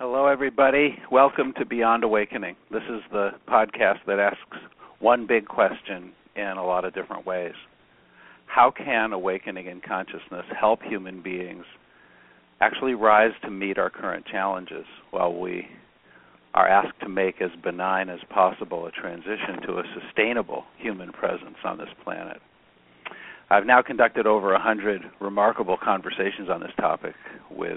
Hello, everybody. Welcome to Beyond Awakening. This is the podcast that asks one big question in a lot of different ways. How can awakening in consciousness help human beings actually rise to meet our current challenges while we are asked to make as benign as possible a transition to a sustainable human presence on this planet? I've now conducted over 100 remarkable conversations on this topic with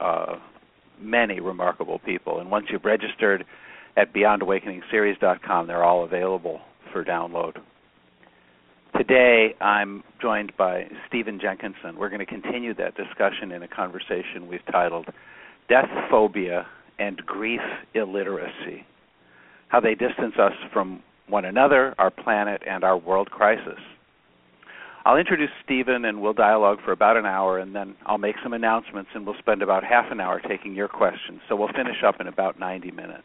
many remarkable people. And once you've registered at BeyondAwakeningSeries.com, they're all available for download. Today, I'm joined by Stephen Jenkinson. We're going to continue that discussion in a conversation we've titled Death Phobia and Grief Illiteracy, how they distance us from one another, our planet, and our world crisis. I'll introduce Stephen, and we'll dialogue for about an hour, and then I'll make some announcements, and we'll spend about half an hour taking your questions. So we'll finish up in about 90 minutes.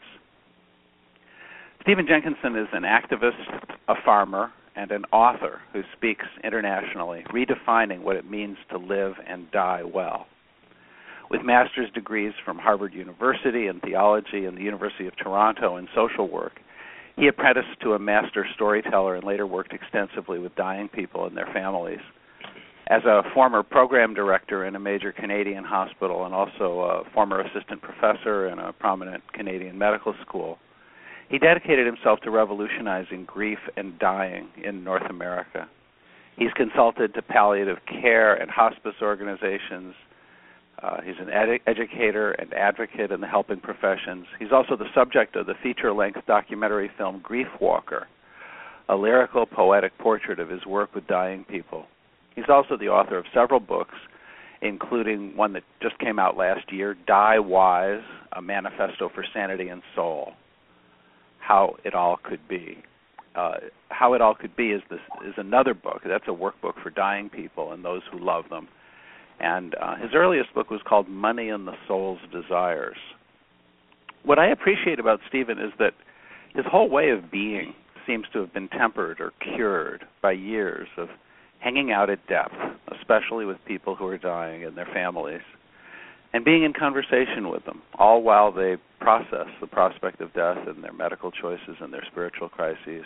Stephen Jenkinson is an activist, a farmer, and an author who speaks internationally, redefining what it means to live and die well. With master's degrees from Harvard University in theology and the University of Toronto in social work, he apprenticed to a master storyteller and later worked extensively with dying people and their families. As a former program director in a major Canadian hospital and also a former assistant professor in a prominent Canadian medical school, he dedicated himself to revolutionizing grief and dying in North America. He's consulted to palliative care and hospice organizations. He's an educator and advocate in the helping professions. He's also the subject of the feature-length documentary film Grief Walker, a lyrical, poetic portrait of his work with dying people. He's also the author of several books, including one that just came out last year, Die Wise, A Manifesto for Sanity and Soul, How It All Could Be. How It All Could Be is another book. That's a workbook for dying people and those who love them. And his earliest book was called Money and the Soul's Desires. What I appreciate about Stephen is that his whole way of being seems to have been tempered or cured by years of hanging out at depth, especially with people who are dying and their families, and being in conversation with them, all while they process the prospect of death and their medical choices and their spiritual crises.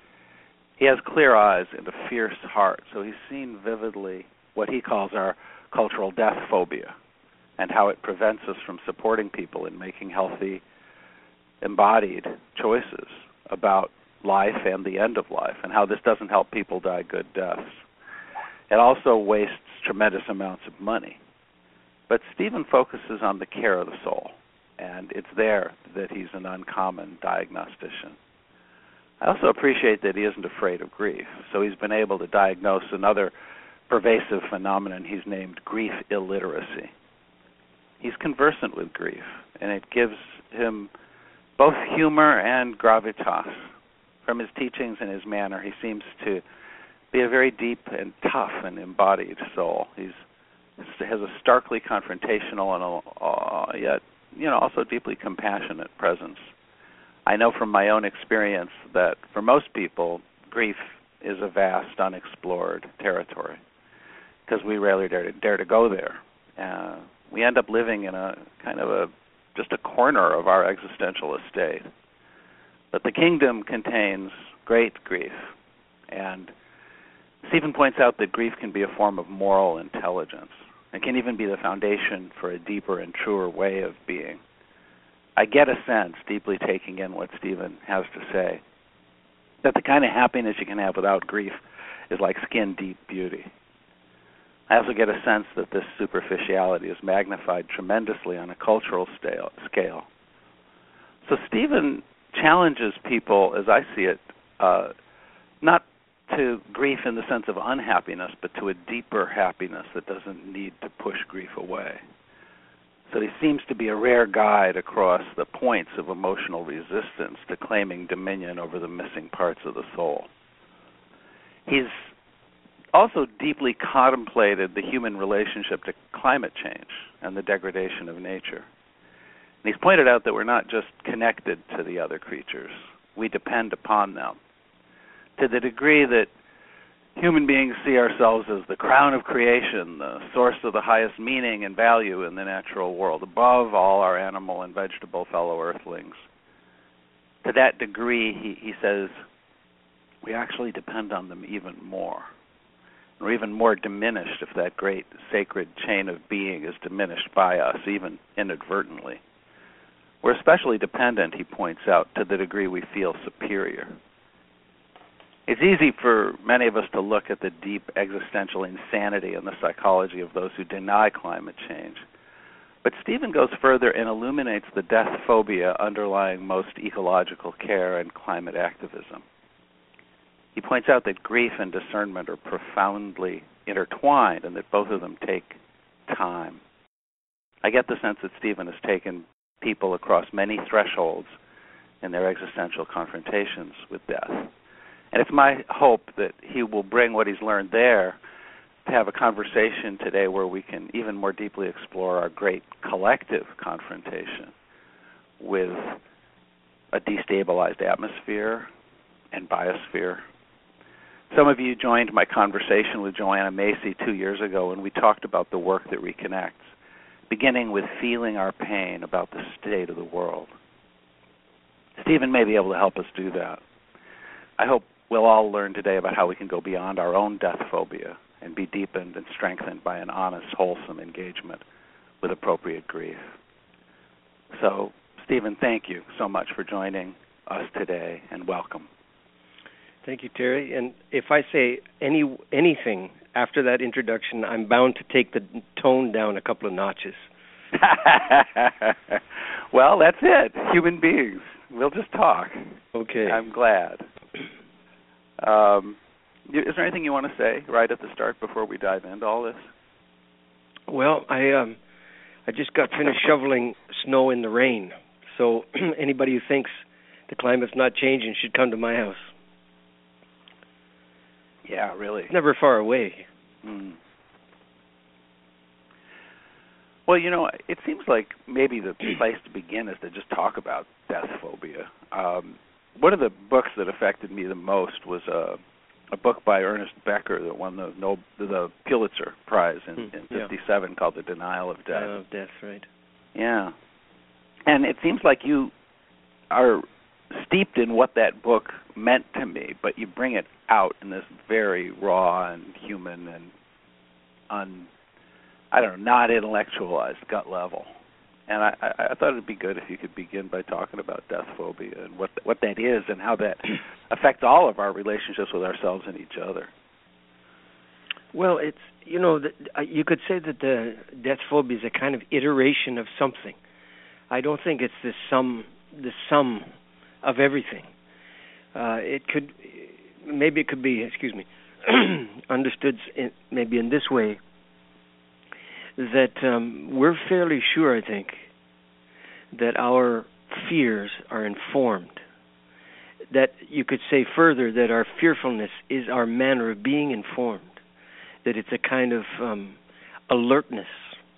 He has clear eyes and a fierce heart, so he's seen vividly what he calls our cultural death phobia and how it prevents us from supporting people in making healthy, embodied choices about life and the end of life, and how this doesn't help people die good deaths. It also wastes tremendous amounts of money. But Stephen focuses on the care of the soul, and it's there that he's an uncommon diagnostician. I also appreciate that he isn't afraid of grief, so he's been able to diagnose another pervasive phenomenon he's named grief illiteracy. He's conversant with grief, and it gives him both humor and gravitas. From his teachings and his manner, he seems to be a very deep and tough and embodied soul. He has a starkly confrontational and yet, also deeply compassionate presence. I know from my own experience that for most people, grief is a vast, unexplored territory, because we rarely dare to go there. We end up living in a kind of just a corner of our existential estate. But the kingdom contains great grief, and Stephen points out that grief can be a form of moral intelligence. It can even be the foundation for a deeper and truer way of being. I get a sense, deeply taking in what Stephen has to say, that the kind of happiness you can have without grief is like skin-deep beauty. I also get a sense that this superficiality is magnified tremendously on a cultural scale. So Stephen challenges people, as I see it, not to grief in the sense of unhappiness, but to a deeper happiness that doesn't need to push grief away. So he seems to be a rare guide across the points of emotional resistance to claiming dominion over the missing parts of the soul. He's also deeply contemplated the human relationship to climate change and the degradation of nature. And he's pointed out that we're not just connected to the other creatures, we depend upon them. To the degree that human beings see ourselves as the crown of creation, the source of the highest meaning and value in the natural world, above all our animal and vegetable fellow earthlings. To that degree, he says, we actually depend on them even more. We're even more diminished if that great sacred chain of being is diminished by us, even inadvertently. We're especially dependent, he points out, to the degree we feel superior. It's easy for many of us to look at the deep existential insanity in the psychology of those who deny climate change. But Stephen goes further and illuminates the death phobia underlying most ecological care and climate activism. He points out that grief and discernment are profoundly intertwined and that both of them take time. I get the sense that Stephen has taken people across many thresholds in their existential confrontations with death. And it's my hope that he will bring what he's learned there to have a conversation today where we can even more deeply explore our great collective confrontation with a destabilized atmosphere and biosphere. Some of you joined my conversation with Joanna Macy 2 years ago, and we talked about the work that reconnects, beginning with feeling our pain about the state of the world. Stephen may be able to help us do that. I hope we'll all learn today about how we can go beyond our own death phobia and be deepened and strengthened by an honest, wholesome engagement with appropriate grief. So, Stephen, thank you so much for joining us today, and welcome. Thank you, Terry. And if I say anything after that introduction, I'm bound to take the tone down a couple of notches. Well, that's it. Human beings. We'll just talk. Okay. I'm glad. Is there anything you want to say right at the start before we dive into all this? Well, I just got finished shoveling snow in the rain. So anybody who thinks the climate's not changing should come to my house. Yeah, really. It's never far away. Mm. Well, it seems like maybe the place to begin is to just talk about death phobia. One of the books that affected me the most was a book by Ernest Becker that won the Pulitzer Prize in 1957 called The Denial of Death. Denial of Death, right. Yeah. And it seems like you are steeped in what that book meant to me, but you bring it out in this very raw and human and not intellectualized gut level. And I thought it would be good if you could begin by talking about death phobia and what that is and how that affects all of our relationships with ourselves and each other. Well, it's, you could say that the death phobia is a kind of iteration of something. I don't think it's the sum of everything. It could be, understood maybe in this way, that we're fairly sure, I think, that our fears are informed. That you could say further that our fearfulness is our manner of being informed. That it's a kind of alertness.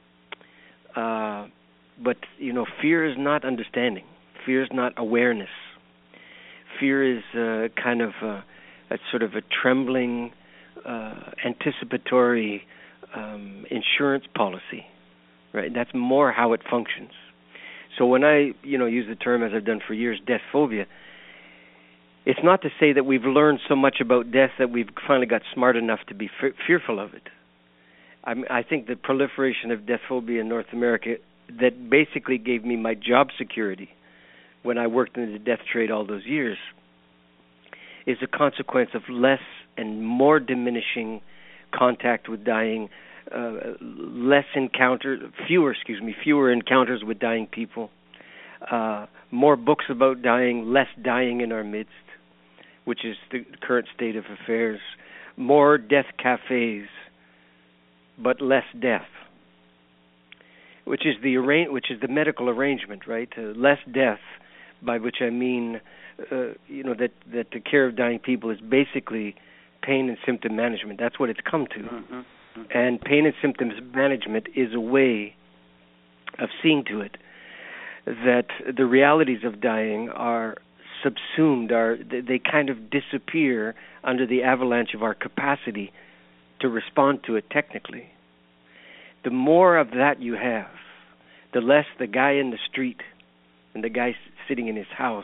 But, fear is not understanding. Fear is not awareness. Fear is kind of a sort of a trembling, anticipatory insurance policy, right? That's more how it functions. So when I, use the term, as I've done for years, death phobia, it's not to say that we've learned so much about death that we've finally got smart enough to be fearful of it. I think the proliferation of death phobia in North America that basically gave me my job security when I worked in the death trade all those years is a consequence of less and more diminishing contact with dying, fewer encounters with dying people, more books about dying, less dying in our midst, which is the current state of affairs, more death cafes, but less death, which is the medical arrangement, right? Less death, by which I mean, that the care of dying people is basically pain and symptom management. That's what it's come to. Mm-hmm. Mm-hmm. And pain and symptoms management is a way of seeing to it that the realities of dying are subsumed, they kind of disappear under the avalanche of our capacity to respond to it technically. The more of that you have, the less the guy in the street and the guy sitting in his house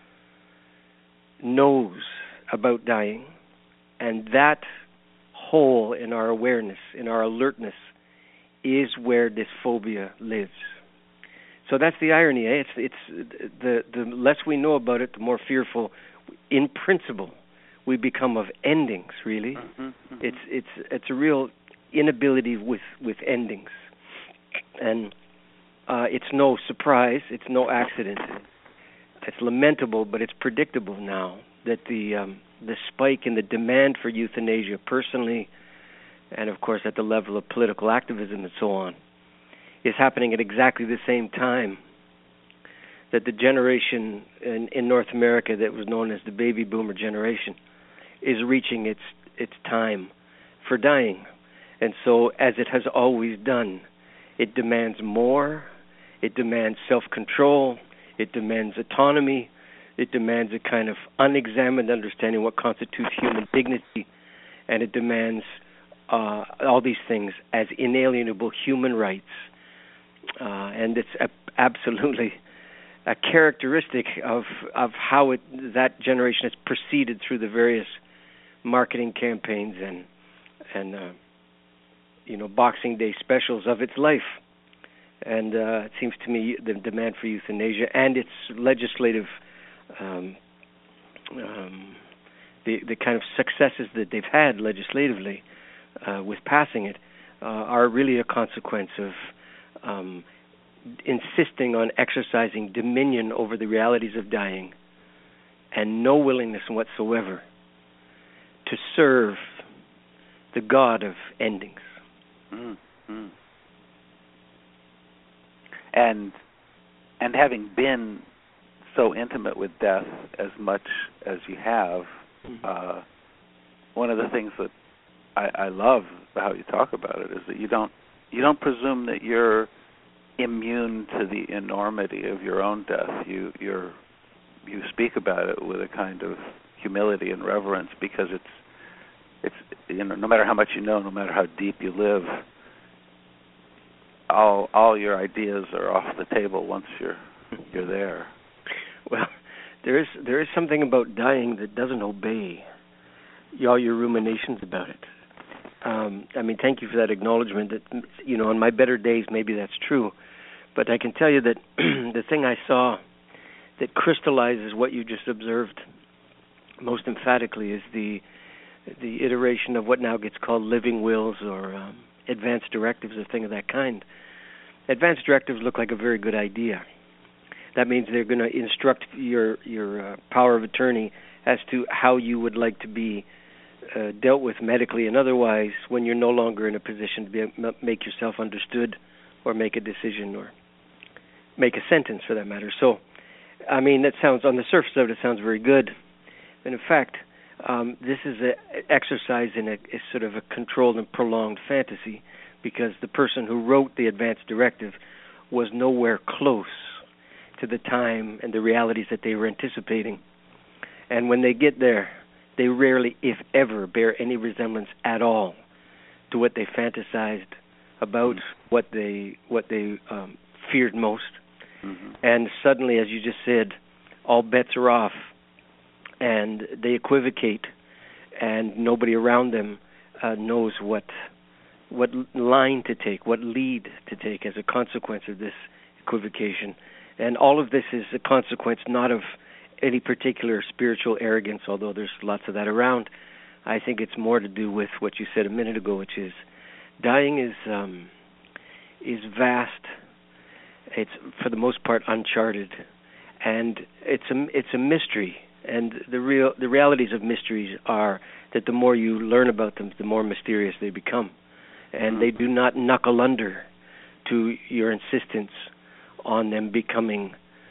knows about dying, and that hole in our awareness, in our alertness, is where this phobia lives. So that's the irony. It's the less we know about it, the more fearful, in principle, we become of endings. Really, it's a real inability with endings, and it's no surprise. It's no accident. It's lamentable, but it's predictable now that the spike in the demand for euthanasia personally, and of course at the level of political activism and so on, is happening at exactly the same time that the generation in North America that was known as the baby boomer generation is reaching its time for dying. And so, as it has always done, it demands more, it demands self-control, it demands autonomy, it demands a kind of unexamined understanding of what constitutes human dignity, and it demands all these things as inalienable human rights. And it's absolutely a characteristic of how that generation has proceeded through the various marketing campaigns and Boxing Day specials of its life. And it seems to me the demand for euthanasia and its legislative, the kind of successes that they've had legislatively with passing it are really a consequence of insisting on exercising dominion over the realities of dying and no willingness whatsoever to serve the God of endings. Mm-hmm. And having been so intimate with death as much as you have, one of the things that I love how you talk about it is that you don't presume that you're immune to the enormity of your own death. You speak about it with a kind of humility and reverence because it's no matter how much you know, no matter how deep you live, all your ideas are off the table once you're there. Well, there is something about dying that doesn't obey all your ruminations about it. Thank you for that acknowledgement that, on my better days, maybe that's true. But I can tell you that the thing I saw that crystallizes what you just observed most emphatically is the iteration of what now gets called living wills or advanced directives, a thing of that kind. Advanced directives look like a very good idea. That means they're going to instruct your power of attorney as to how you would like to be dealt with medically and otherwise when you're no longer in a position to make yourself understood or make a decision or make a sentence for that matter. So, that sounds, on the surface of it sounds very good. And in fact, this is an exercise in a sort of a controlled and prolonged fantasy because the person who wrote the advance directive was nowhere close to the time and the realities that they were anticipating. And when they get there, they rarely, if ever, bear any resemblance at all to what they fantasized about, what they feared most. Mm-hmm. And suddenly, as you just said, all bets are off, and they equivocate, and nobody around them knows what line to take, what lead to take as a consequence of this equivocation. And all of this is a consequence not of any particular spiritual arrogance, although there's lots of that around. I think it's more to do with what you said a minute ago, which is dying is vast. It's for the most part uncharted, and it's a mystery. And the realities of mysteries are that the more you learn about them, the more mysterious they become, and they do not knuckle under to your insistence on them becoming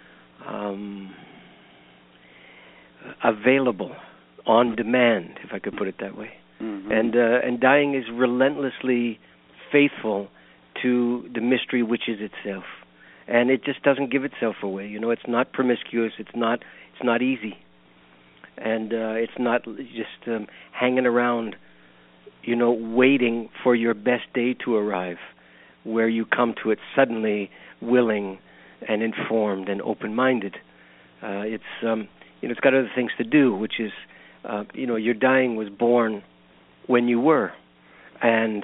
available on demand, if I could put it that way. Mm-hmm. And dying is relentlessly faithful to the mystery which is itself. and it just doesn't give itself away. It's not promiscuous. It's not easy, and it's not just hanging around, waiting for your best day to arrive, where you come to it suddenly willing and informed and open-minded. It's got other things to do, which is, your dying was born when you were, and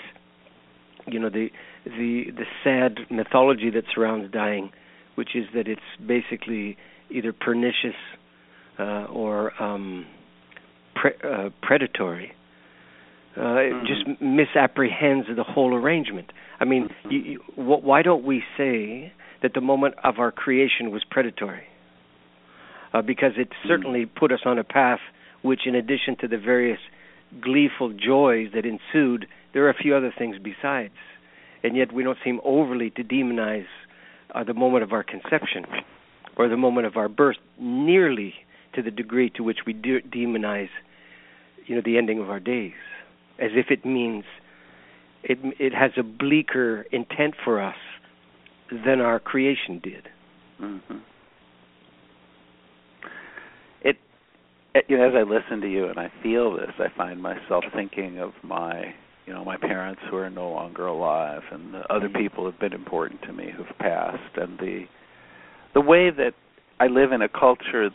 the sad mythology that surrounds dying, which is that it's basically either pernicious or predatory. It just misapprehends the whole arrangement. I mean, why don't we say that the moment of our creation was predatory? Because it certainly put us on a path which, in addition to the various gleeful joys that ensued, there are a few other things besides. And yet we don't seem overly to demonize the moment of our conception or the moment of our birth nearly to the degree to which we demonize, the ending of our days, as if it means it has a bleaker intent for us than our creation did. Mm-hmm. As I listen to you and I feel this, I find myself thinking of my parents who are no longer alive, and the other people who have been important to me who've passed, and the way that I live in a culture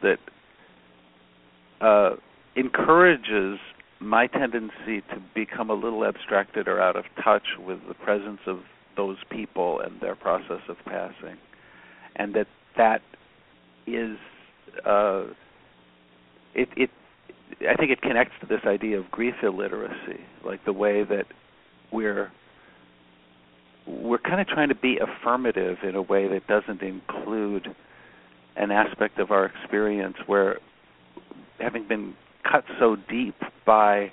that encourages my tendency to become a little abstracted or out of touch with the presence of those people and their process of passing, and that is I think it connects to this idea of grief illiteracy, like the way that we're kind of trying to be affirmative in a way that doesn't include an aspect of our experience where, having been cut so deep by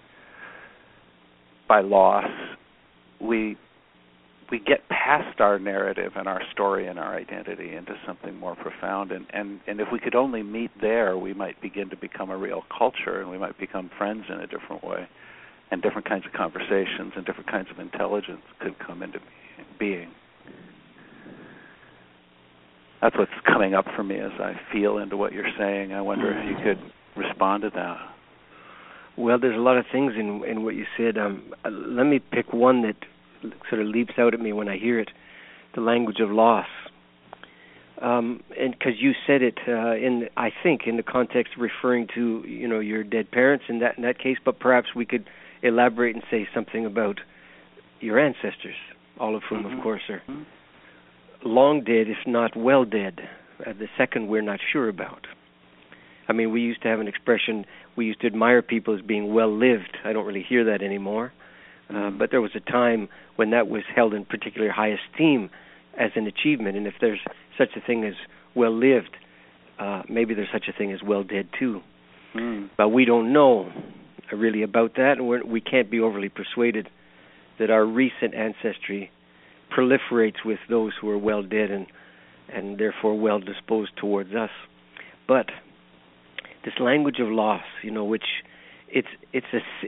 loss, we get past our narrative and our story and our identity into something more profound. And if we could only meet there, we might begin to become a real culture, and we might become friends in a different way, and different kinds of conversations and different kinds of intelligence could come into being. That's what's coming up for me as I feel into what you're saying. I wonder if you could respond to that. Well, there's a lot of things in what you said. Let me pick one that sort of leaps out at me when I hear it, the language of loss. And because you said it, I think in the context of referring to, your dead parents in that case, but perhaps we could elaborate and say something about your ancestors, all of whom, of course, are long dead, if not well dead. The second we're not sure about. I mean, we used to have an expression, we used to admire people as being well-lived. I don't really hear that anymore. But there was a time when that was held in particularly high esteem as an achievement. And if there's such a thing as well-lived, maybe there's such a thing as well-dead too. But we don't know really about that, and we can't be overly persuaded that our recent ancestry proliferates with those who are well-dead and therefore well-disposed towards us. But this language of loss, which it's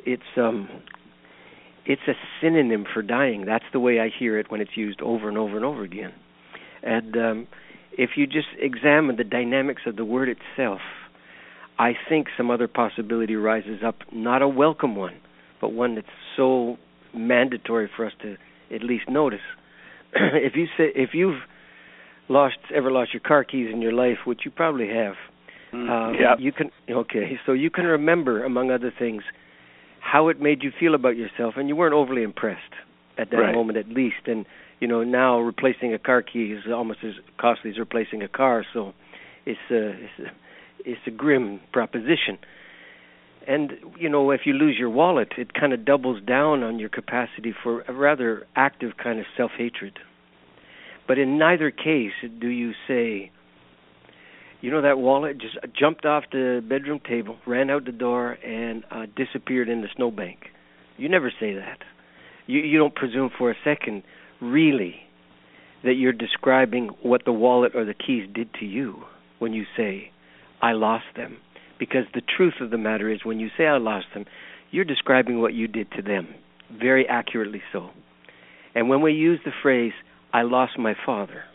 a synonym for dying. That's the way I hear it when it's used over and over and over again. And if you just examine the dynamics of the word itself, I think some other possibility rises up, not a welcome one, but one that's so mandatory for us to at least notice. If you've ever lost your car keys in your life, which you probably have, you can remember, among other things, how it made you feel about yourself, and you weren't overly impressed at that moment, at least. And now replacing a car key is almost as costly as replacing a car, so it's a grim proposition. And if you lose your wallet, it kind of doubles down on your capacity for a rather active kind of self-hatred. But in neither case do you say, that wallet just jumped off the bedroom table, ran out the door, and disappeared in the snowbank. You never say that. You don't presume for a second, really, that you're describing what the wallet or the keys did to you when you say, I lost them. Because the truth of the matter is, when you say I lost them, you're describing what you did to them, very accurately so. And when we use the phrase, I lost my father,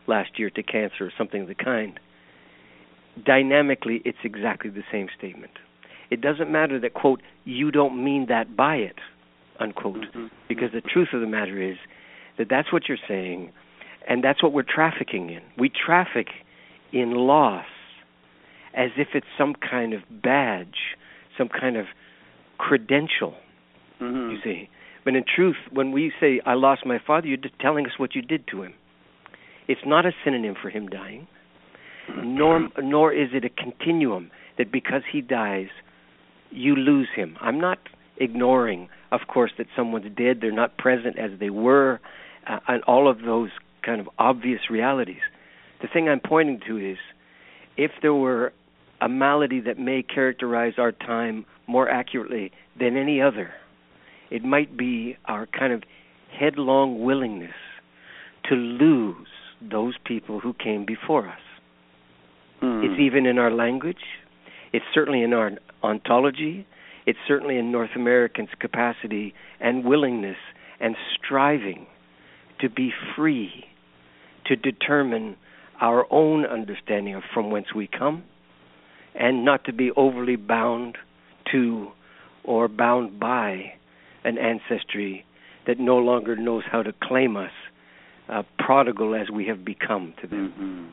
last year to cancer or something of the kind. Dynamically, it's exactly the same statement. It doesn't matter that, quote, you don't mean that by it, unquote, because the truth of the matter is that that's what you're saying, and that's what we're trafficking in. We traffic in loss as if it's some kind of badge, some kind of credential, you see. But in truth, when we say, I lost my father, you're just telling us what you did to him. It's not a synonym for him dying, nor is it a continuum that because he dies, you lose him. I'm not ignoring, of course, that someone's dead, they're not present as they were, and all of those kind of obvious realities. The thing I'm pointing to is, if there were a malady that may characterize our time more accurately than any other, it might be our kind of headlong willingness to lose those people who came before us. It's even in our language. It's certainly in our ontology. It's certainly in North Americans' capacity and willingness and striving to be free, to determine our own understanding of from whence we come, and not to be overly bound to or bound by an ancestry that no longer knows how to claim us, prodigal as we have become to them.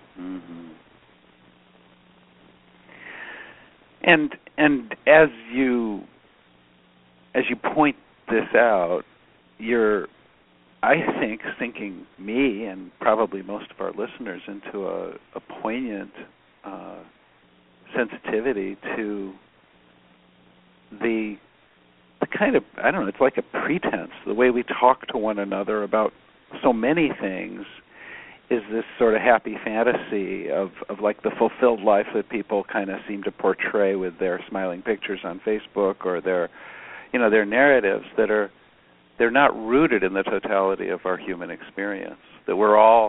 And as you point this out, you're, I think, sinking me and probably most of our listeners into a poignant sensitivity to the kind of, I don't know, it's like a pretense. The way we talk to one another about so many things is this sort of happy fantasy of like the fulfilled life that people kind of seem to portray with their smiling pictures on Facebook or their narratives they're not rooted in the totality of our human experience. That we're all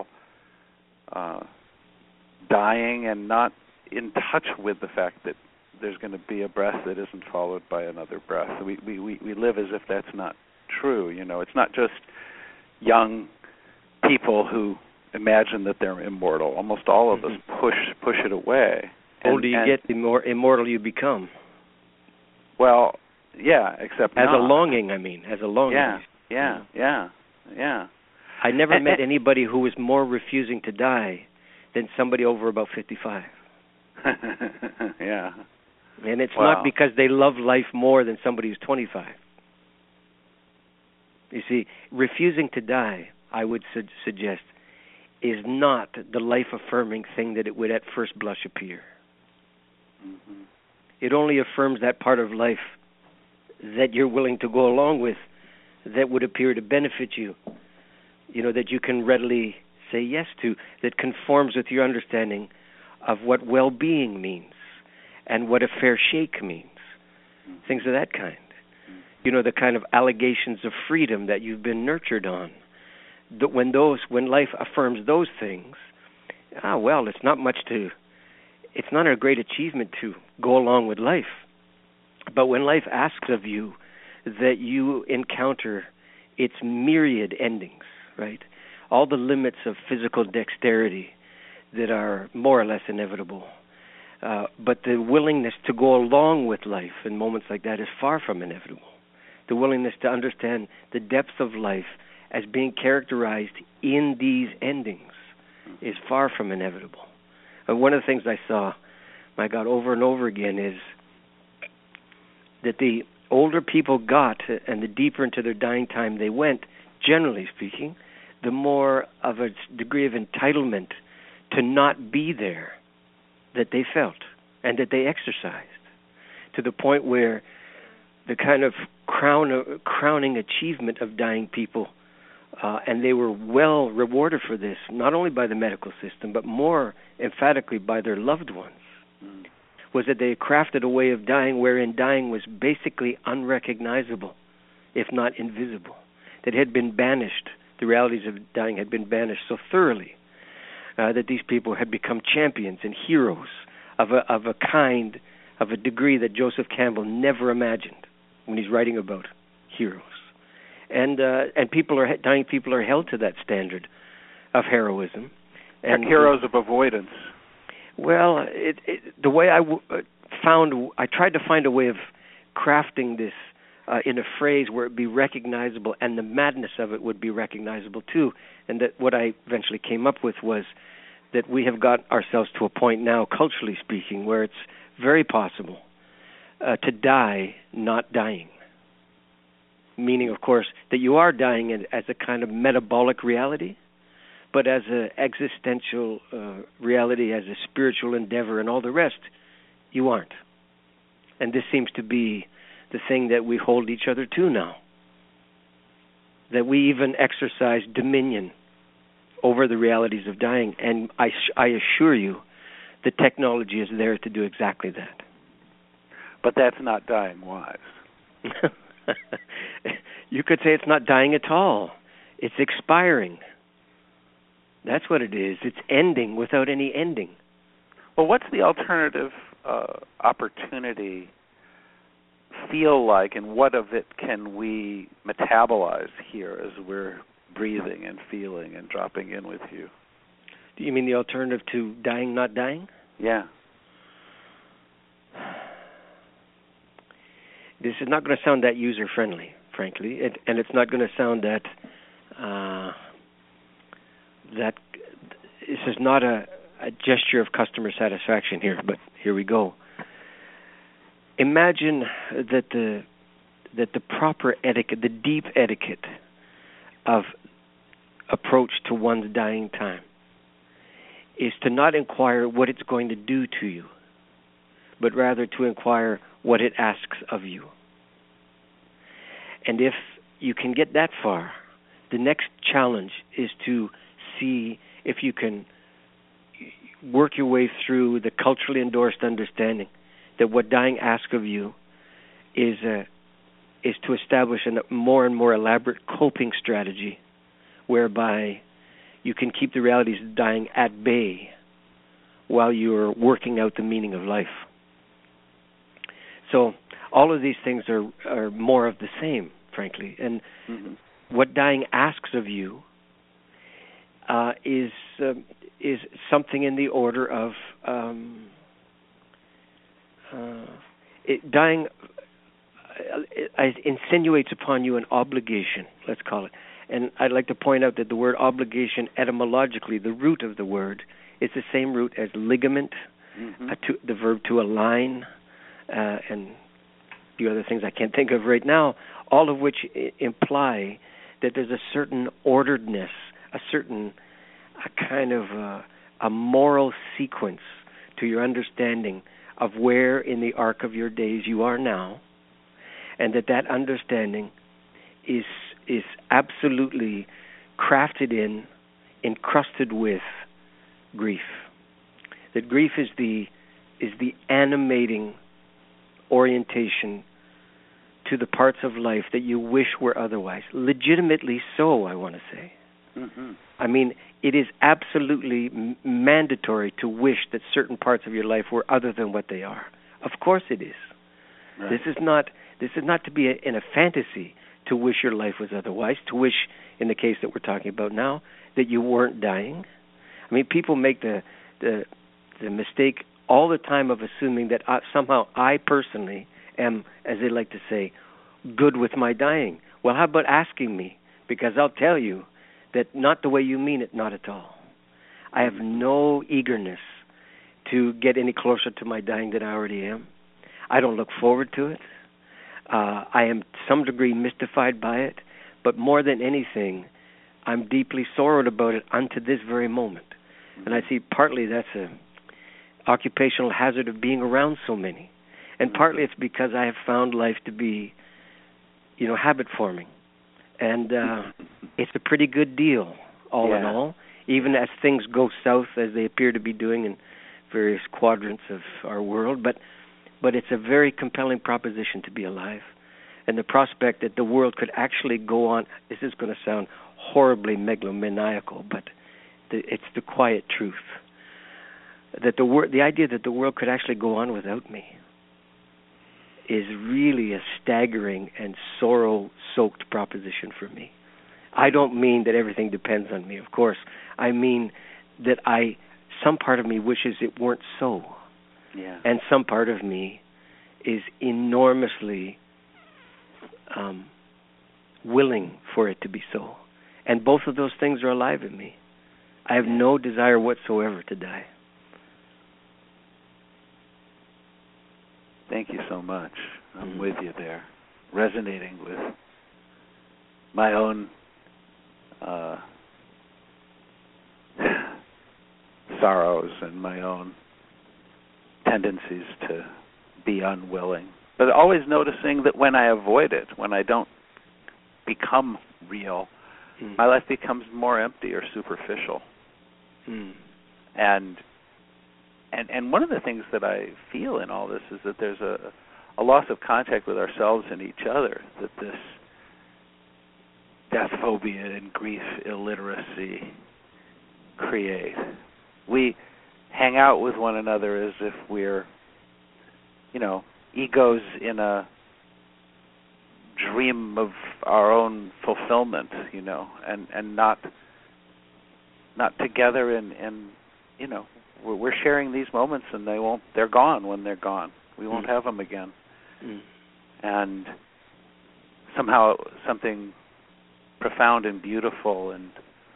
dying and not in touch with the fact that there's going to be a breath that isn't followed by another breath. We live as if that's not true. It's not just young people who imagine that they're immortal. Almost all of us push it away. The older you get, the more immortal you become. Well, yeah, except as not. a longing. As a longing. Yeah. I never met anybody who was more refusing to die than somebody over about 55. Yeah. And it's not because they love life more than somebody who's 25. You see, refusing to die, I would suggest, is not the life-affirming thing that it would at first blush appear. It only affirms that part of life that you're willing to go along with that would appear to benefit you, that you can readily say yes to, that conforms with your understanding of what well-being means and what a fair shake means, things of that kind. The kind of allegations of freedom that you've been nurtured on. When life affirms those things, it's not a great achievement to go along with life. But when life asks of you that you encounter its myriad endings, right? All the limits of physical dexterity that are more or less inevitable. But the willingness to go along with life in moments like that is far from inevitable. The willingness to understand the depth of life as being characterized in these endings is far from inevitable. And one of the things I saw, my God, over and over again is that the older people got and the deeper into their dying time they went, generally speaking, the more of a degree of entitlement to not be there that they felt and that they exercised, to the point where the kind of crowning achievement of dying people, and they were well rewarded for this, not only by the medical system, but more emphatically by their loved ones, was that they crafted a way of dying wherein dying was basically unrecognizable, if not invisible, that had been banished, the realities of dying had been banished so thoroughly that these people had become champions and heroes of a kind, of a degree that Joseph Campbell never imagined when he's writing about heroes. And dying people are held to that standard of heroism And heroes of avoidance. Well, the way I tried to find a way of crafting this in a phrase where it would be recognizable, and the madness of it would be recognizable too. And that what I eventually came up with was that we have got ourselves to a point now, culturally speaking, where it's very possible to die not dying. Meaning, of course, that you are dying as a kind of metabolic reality, but as an existential reality, as a spiritual endeavor and all the rest, you aren't. And this seems to be the thing that we hold each other to now. That we even exercise dominion over the realities of dying. And I assure you, the technology is there to do exactly that. But that's not dying wise. You could say it's not dying at all. It's expiring. That's what it is. It's ending without any ending. Well, what's the alternative opportunity feel like, and what of it can we metabolize here as we're breathing and feeling and dropping in with you? Do you mean the alternative to dying, not dying? Yeah. This is not going to sound that user-friendly, frankly, and it's not going to sound that this is not a gesture of customer satisfaction here, but here we go. Imagine that the proper etiquette, the deep etiquette of approach to one's dying time is to not inquire what it's going to do to you, but rather to inquire what it asks of you. And if you can get that far, the next challenge is to see if you can work your way through the culturally endorsed understanding that what dying asks of you is to establish a more and more elaborate coping strategy whereby you can keep the realities of dying at bay while you're working out the meaning of life. So all of these things are more of the same, frankly. And what dying asks of you is something in the order of dying insinuates upon you an obligation, let's call it. And I'd like to point out that the word obligation, etymologically, the root of the word, is the same root as ligament, the verb to align, and a few other things I can't think of right now, all of which imply that there's a certain orderedness, a kind of a moral sequence to your understanding of where in the arc of your days you are now, and that understanding is absolutely crafted in, encrusted with grief. That grief is the animating orientation to the parts of life that you wish were otherwise. Legitimately so, I want to say. I mean, it is absolutely mandatory to wish that certain parts of your life were other than what they are. Of course it is. Right. This is not to be in a fantasy to wish your life was otherwise, to wish, in the case that we're talking about now, that you weren't dying. I mean, people make the mistake all the time of assuming that somehow I personally am, as they like to say, good with my dying. Well, how about asking me? Because I'll tell you that not the way you mean it, not at all. I have no eagerness to get any closer to my dying than I already am. I don't look forward to it. I am to some degree mystified by it, but more than anything, I'm deeply sorrowed about it unto this very moment. And I see partly that's an occupational hazard of being around so many. And partly it's because I have found life to be, habit forming. And it's a pretty good deal, all in all, even as things go south, as they appear to be doing in various quadrants of our world. But it's a very compelling proposition to be alive. And the prospect that the world could actually go on, this is going to sound horribly megalomaniacal, but it's the quiet truth. That the idea that the world could actually go on without me is really a staggering and sorrow-soaked proposition for me. I don't mean that everything depends on me, of course. I mean that some part of me wishes it weren't so. Yeah. And some part of me is enormously willing for it to be so. And both of those things are alive in me. I have no desire whatsoever to die. Thank you so much. I'm with you there, resonating with my own sorrows and my own tendencies to be unwilling. But always noticing that when I avoid it, when I don't become real, my life becomes more empty or superficial. And one of the things that I feel in all this is that there's a loss of contact with ourselves and each other, that this death phobia and grief illiteracy create. We hang out with one another as if we're, egos in a dream of our own fulfillment, and not together and we're sharing these moments, and they're gone when they're gone. We won't have them again. And somehow something profound and beautiful and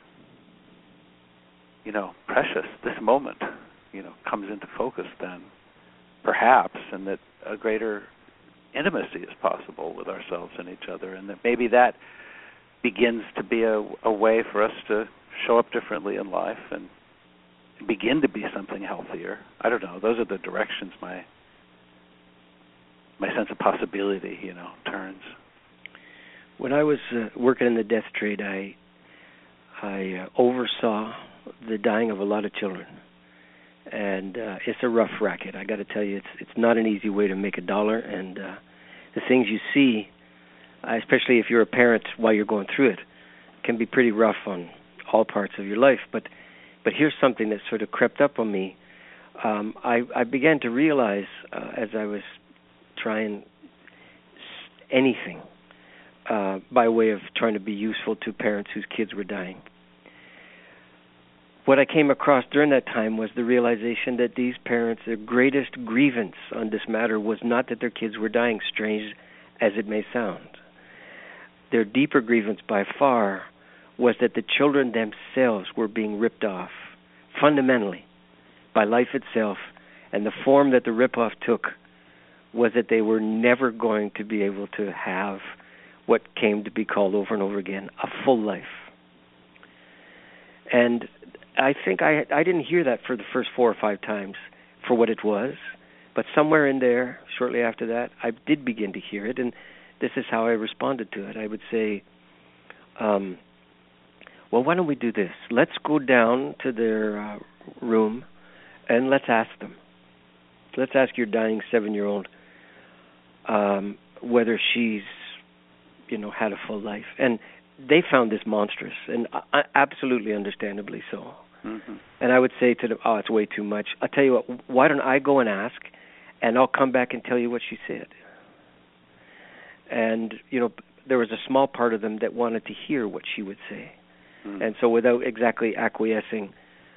precious, this moment, comes into focus then, perhaps, and that a greater intimacy is possible with ourselves and each other, and that maybe that begins to be a way for us to show up differently in life and begin to be something healthier. I don't know. Those are the directions my sense of possibility, turns. When I was working in the death trade, I oversaw the dying of a lot of children, and it's a rough racket. I got to tell you, it's not an easy way to make a dollar, and the things you see, especially if you're a parent while you're going through it, can be pretty rough on all parts of your life. But here's something that sort of crept up on me. I began to realize as I was trying anything by way of trying to be useful to parents whose kids were dying. What I came across during that time was the realization that these parents, their greatest grievance on this matter was not that their kids were dying, strange as it may sound. Their deeper grievance by far was that the children themselves were being ripped off, fundamentally, by life itself, and the form that the rip-off took was that they were never going to be able to have what came to be called over and over again a full life. And I think I didn't hear that for the first 4 or 5 times for what it was, but somewhere in there, shortly after that, I did begin to hear it, and this is how I responded to it. I would say, well, why don't we do this? Let's go down to their room and let's ask them. Let's ask your dying 7-year-old whether she's, had a full life. And they found this monstrous, and absolutely understandably so. Mm-hmm. And I would say to them, it's way too much. I'll tell you what, why don't I go and ask, and I'll come back and tell you what she said. And, there was a small part of them that wanted to hear what she would say. Mm-hmm. And so without exactly acquiescing,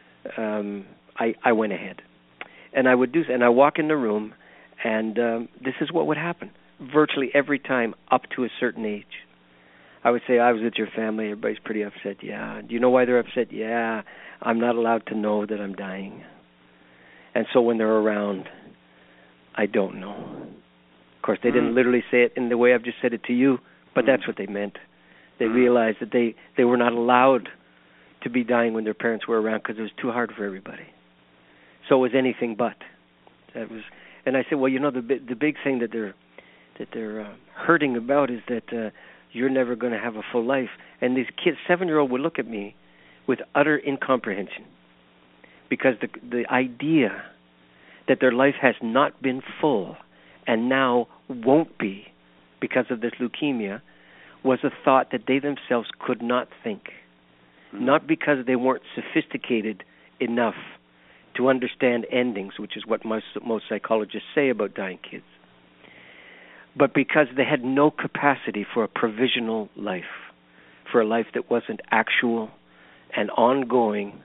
I went ahead. And I would do, and I walk in the room, and this is what would happen. Virtually every time up to a certain age. I would say, I was with your family, everybody's pretty upset. Yeah. Do you know why they're upset? Yeah. I'm not allowed to know that I'm dying. And so when they're around, I don't know. Of course, they didn't literally say it in the way I've just said it to you, but that's what they meant. They realized that they were not allowed to be dying when their parents were around because it was too hard for everybody. So it was anything but. That was, and I said, well, the big thing that they're hurting about is that you're never going to have a full life. And these kids, 7-year-old would look at me with utter incomprehension because the idea that their life has not been full and now won't be because of this leukemia was a thought that they themselves could not think. Not because they weren't sophisticated enough to understand endings, which is what most psychologists say about dying kids, but because they had no capacity for a provisional life, for a life that wasn't actual and ongoing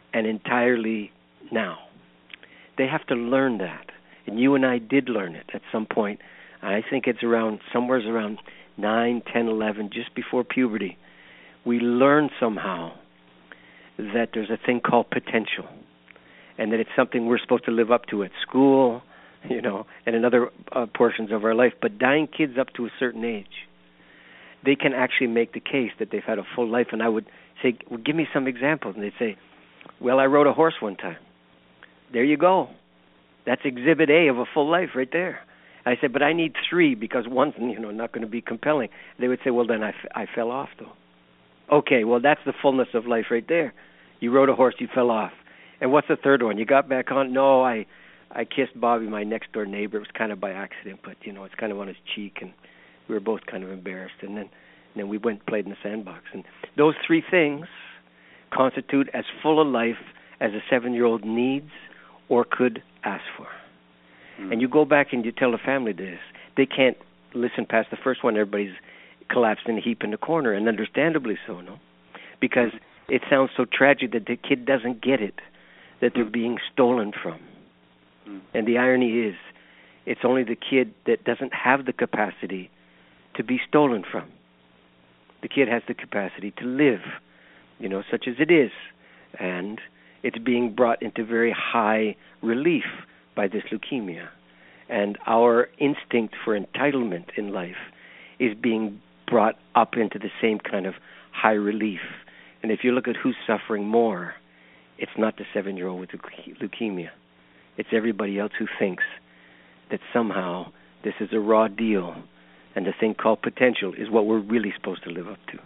and entirely now. They have to learn that. And you and I did learn it at some point. I think it's somewhere around 9, 10, 11, just before puberty. We learn somehow that there's a thing called potential, and that it's something we're supposed to live up to at school, and in other portions of our life. But dying kids up to a certain age, they can actually make the case that they've had a full life. And I would say, well, give me some examples. And they'd say, well, I rode a horse one time. There you go. That's exhibit A of a full life right there. I said, but I need 3 because one's, not going to be compelling. They would say, well, then I fell off, though. Okay, well, that's the fullness of life right there. You rode a horse, you fell off. And what's the third one? You got back on? No, I kissed Bobby, my next-door neighbor. It was kind of by accident, but, it's kind of on his cheek, and we were both kind of embarrassed. And then we went and played in the sandbox. And those 3 things constitute as full a life as a 7-year-old needs or could ask for. And you go back and you tell the family this. They can't listen past the first one. Everybody's collapsed in a heap in the corner, and understandably so, no? Because it sounds so tragic that the kid doesn't get it, that they're being stolen from. And the irony is, it's only the kid that doesn't have the capacity to be stolen from. The kid has the capacity to live, such as it is. And it's being brought into very high relief by this leukemia. And our instinct for entitlement in life is being brought up into the same kind of high relief. And if you look at who's suffering more, it's not the 7-year-old with leukemia. It's everybody else who thinks that somehow this is a raw deal and the thing called potential is what we're really supposed to live up to.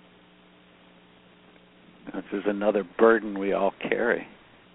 This is another burden we all carry.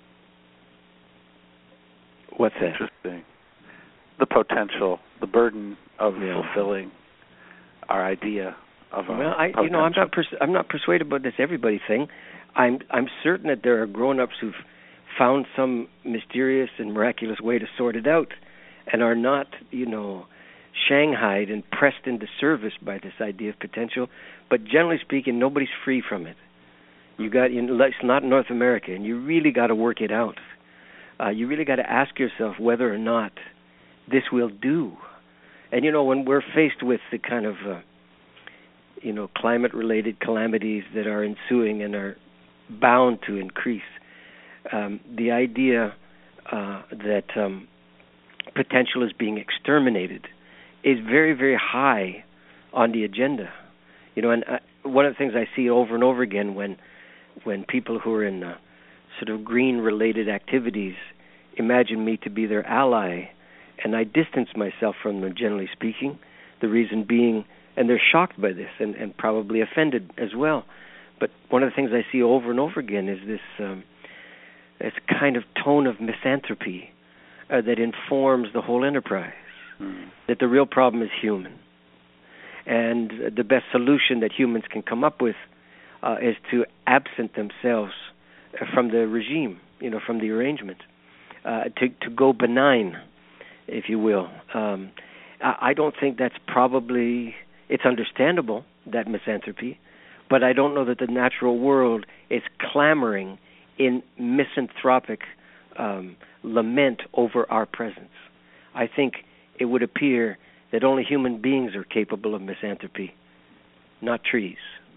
What's that? Interesting. The potential, the burden of fulfilling our idea of well, potential. I'm not persuaded about this everybody thing. I'm certain that there are grown-ups who've found some mysterious and miraculous way to sort it out, and are not, shanghaied and pressed into service by this idea of potential. But generally speaking, nobody's free from it. It's not North America, and you really got to work it out. You really got to ask yourself whether or not this will do. And, when we're faced with the kind of, climate-related calamities that are ensuing and are bound to increase, the idea that potential is being exterminated is very, very high on the agenda. And one of the things I see over and over again when people who are in sort of green-related activities imagine me to be their ally, and I distance myself from them, generally speaking, the reason being, and they're shocked by this and probably offended as well. But one of the things I see over and over again is this kind of tone of misanthropy that informs the whole enterprise, that the real problem is human. And the best solution that humans can come up with is to absent themselves from the regime, from the arrangement, to go benign, if you will. I don't think that's it's understandable, that misanthropy, but I don't know that the natural world is clamoring in misanthropic lament over our presence. I think it would appear that only human beings are capable of misanthropy, not trees.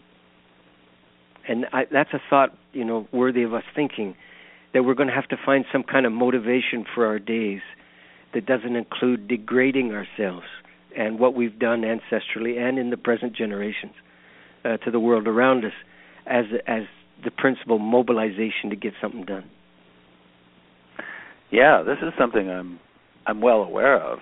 And that's a thought, worthy of us thinking, that we're going to have to find some kind of motivation for our days that doesn't include degrading ourselves and what we've done ancestrally and in the present generations to the world around us as the principal mobilization to get something done. Yeah, this is something I'm well aware of.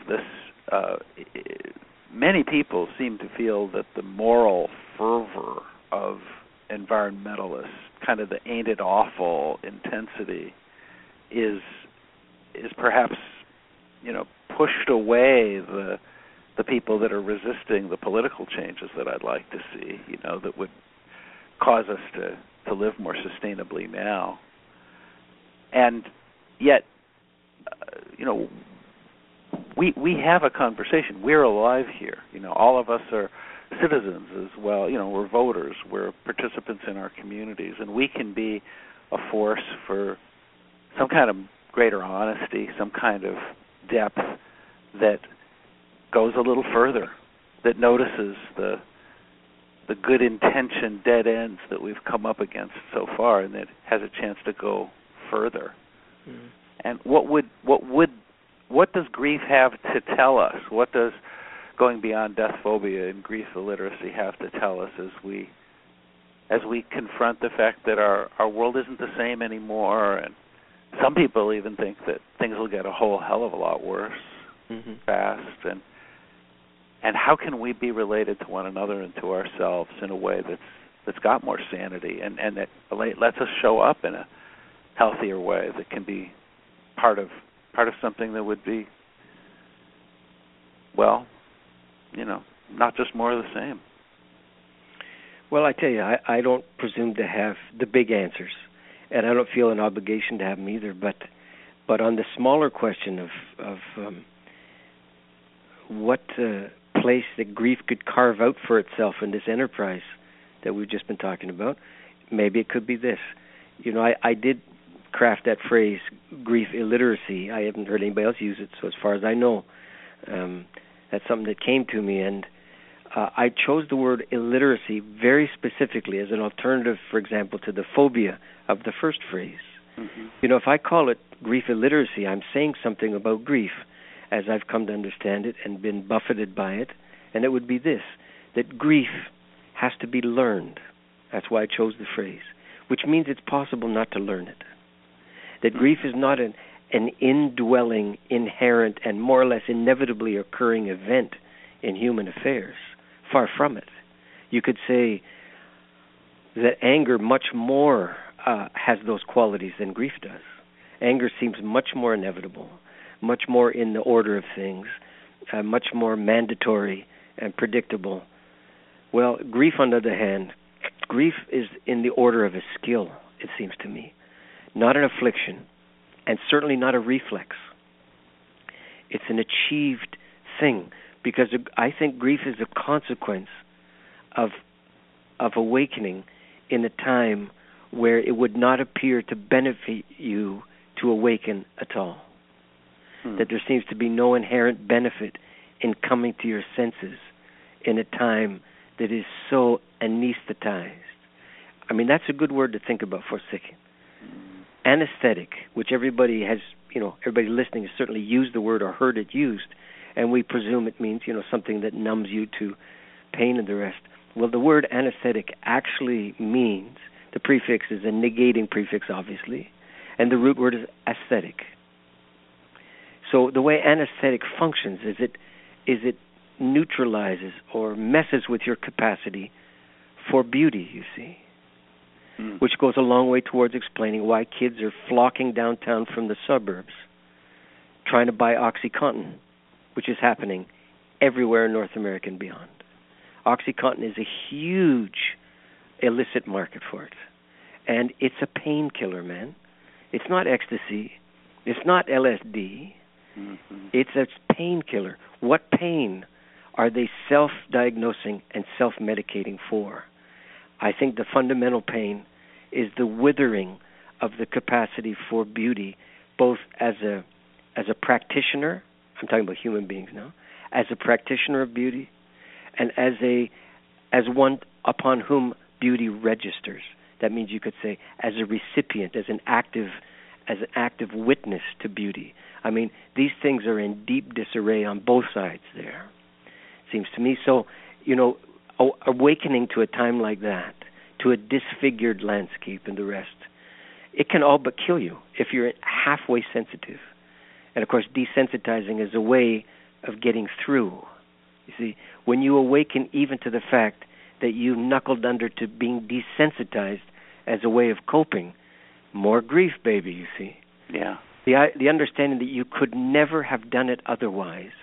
Many people seem to feel that the moral fervor of environmentalists, kind of the ain't it awful intensity, is perhaps pushed away the people that are resisting the political changes that I'd like to see, that would cause us to live more sustainably now. And yet, we have a conversation. We're alive here. All of us are citizens as well. We're voters. We're participants in our communities, and we can be a force for some kind of greater honesty, some kind of depth that goes a little further, that notices the good intention dead ends that we've come up against so far, and that has a chance to go further. Mm. And what does grief have to tell us? What does going beyond death phobia and grief illiteracy have to tell us as we confront the fact that our world isn't the same anymore, and some people even think that things will get a whole hell of a lot worse fast, and how can we be related to one another and to ourselves in a way that's got more sanity and that lets us show up in a healthier way that can be part of something that would be, well, not just more of the same. Well, I tell you, I don't presume to have the big answers, and I don't feel an obligation to have them either. But on the smaller question of what place that grief could carve out for itself in this enterprise that we've just been talking about, maybe it could be this. I did craft that phrase, grief illiteracy. I haven't heard anybody else use it, so as far as I know, that's something that came to me, and I chose the word illiteracy very specifically as an alternative, for example, to the phobia of the first phrase. Mm-hmm. If I call it grief illiteracy, I'm saying something about grief as I've come to understand it and been buffeted by it, and it would be this, that grief has to be learned. That's why I chose the phrase, which means it's possible not to learn it. That grief is not an indwelling, inherent, and more or less inevitably occurring event in human affairs. Far from it. You could say that anger much more has those qualities than grief does. Anger seems much more inevitable, much more in the order of things, much more mandatory and predictable. Well, grief, on the other hand, grief is in the order of a skill, it seems to me, not an affliction, and certainly not a reflex. It's an achieved thing, because I think grief is a consequence of awakening in a time where it would not appear to benefit you to awaken at all. That there seems to be no inherent benefit in coming to your senses in a time that is so anesthetized. I mean, that's a good word to think about for a second. Anesthetic, which everybody has, everybody listening has certainly used the word or heard it used, and we presume it means, something that numbs you to pain and the rest. Well, the word anesthetic actually means, the prefix is a negating prefix, obviously, and the root word is aesthetic. So the way anesthetic functions is it neutralizes or messes with your capacity for beauty, you see, which goes a long way towards explaining why kids are flocking downtown from the suburbs trying to buy OxyContin, which is happening everywhere in North America and beyond. OxyContin is a huge illicit market for it. And it's a painkiller, man. It's not ecstasy. It's not LSD. Mm-hmm. It's a painkiller. What pain are they self-diagnosing and self-medicating for? I think the fundamental pain is the withering of the capacity for beauty, both as a practitioner, I'm talking about human beings now, as a practitioner of beauty, and as one upon whom beauty registers. That means you could say as a recipient, as an active witness to beauty. I mean, these things are in deep disarray on both sides there, seems to me. So, awakening to a time like that, to a disfigured landscape and the rest, it can all but kill you if you're halfway sensitive. And, of course, desensitizing is a way of getting through. You see, when you awaken even to the fact that you knuckled under to being desensitized as a way of coping, more grief, baby, you see. Yeah. The understanding that you could never have done it otherwise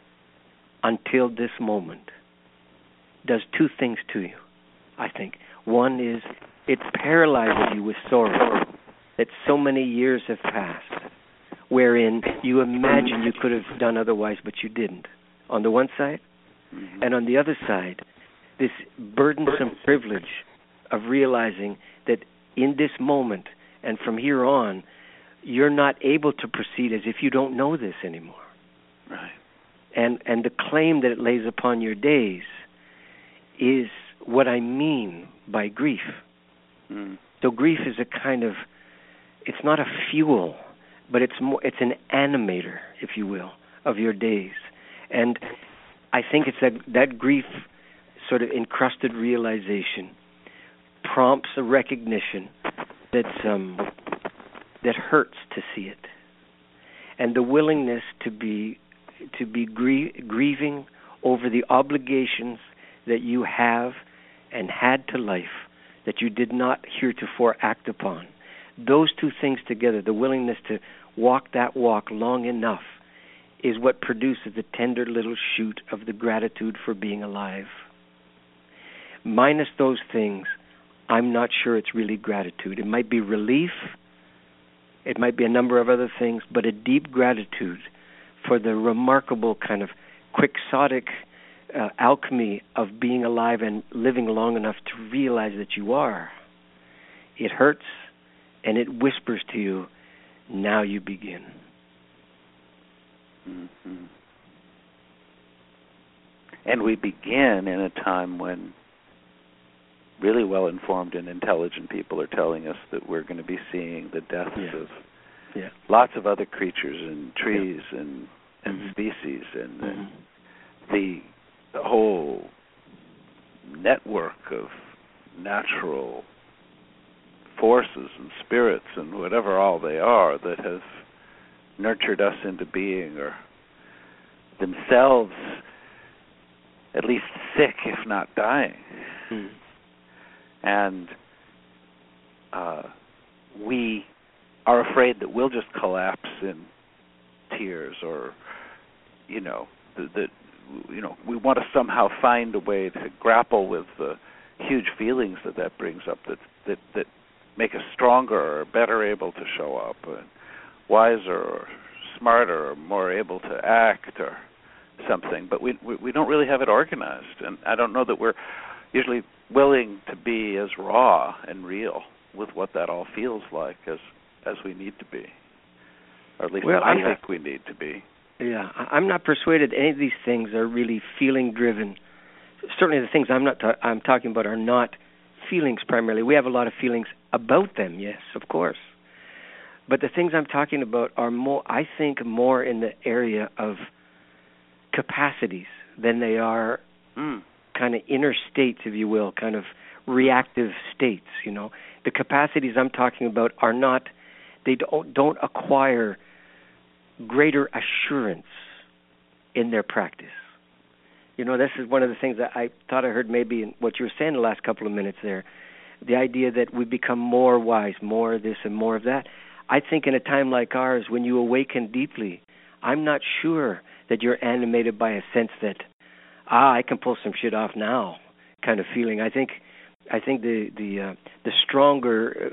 until this moment does two things to you, I think. One is it paralyzes you with sorrow that so many years have passed, wherein you imagine you could have done otherwise, but you didn't, on the one side. Mm-hmm. And on the other side, this burdensome privilege of realizing that in this moment, And from here on, you're not able to proceed as if you don't know this anymore. Right. And the claim that it lays upon your days is what I mean by grief. Mm. So grief is a kind of, it's not a fuel, but it's an animator, if you will, of your days. And I think it's that grief sort of encrusted realization prompts a recognition that hurts to see it, and the willingness to be grieving over the obligations that you have and had to life that you did not heretofore act upon. Those two things together, the willingness to walk that walk long enough, is what produces the tender little shoot of the gratitude for being alive. Minus those things, I'm not sure it's really gratitude. It might be relief, it might be a number of other things, but a deep gratitude for the remarkable kind of quixotic alchemy of being alive and living long enough to realize that you are. It hurts, and it whispers to you, now you begin. Mm-hmm. And we begin in a time when really well-informed and intelligent people are telling us that we're going to be seeing the deaths of lots of other creatures and trees and species, and the whole network of natural forces and spirits and whatever all they are that have nurtured us into being are themselves at least sick, if not dying. And we are afraid that we'll just collapse in tears, or we want to somehow find a way to grapple with the huge feelings that brings up that make us stronger or better able to show up, and wiser or smarter or more able to act or something. But we don't really have it organized, and I don't know that we're usually willing to be as raw and real with what that all feels like as we need to be, or at least I think we need to be. Yeah, I'm not persuaded any of these things are really feeling driven. Certainly, the things I'm talking about are not feelings primarily. We have a lot of feelings about them, yes, of course. But the things I'm talking about are more in the area of capacities than they are kind of inner states, if you will, kind of reactive states. The capacities I'm talking about are not. They don't acquire greater assurance in their practice. This is one of the things that I thought I heard maybe in what you were saying the last couple of minutes there, the idea that we become more wise, more of this and more of that. I think in a time like ours, when you awaken deeply, I'm not sure that you're animated by a sense that, I can pull some shit off now kind of feeling. I think the stronger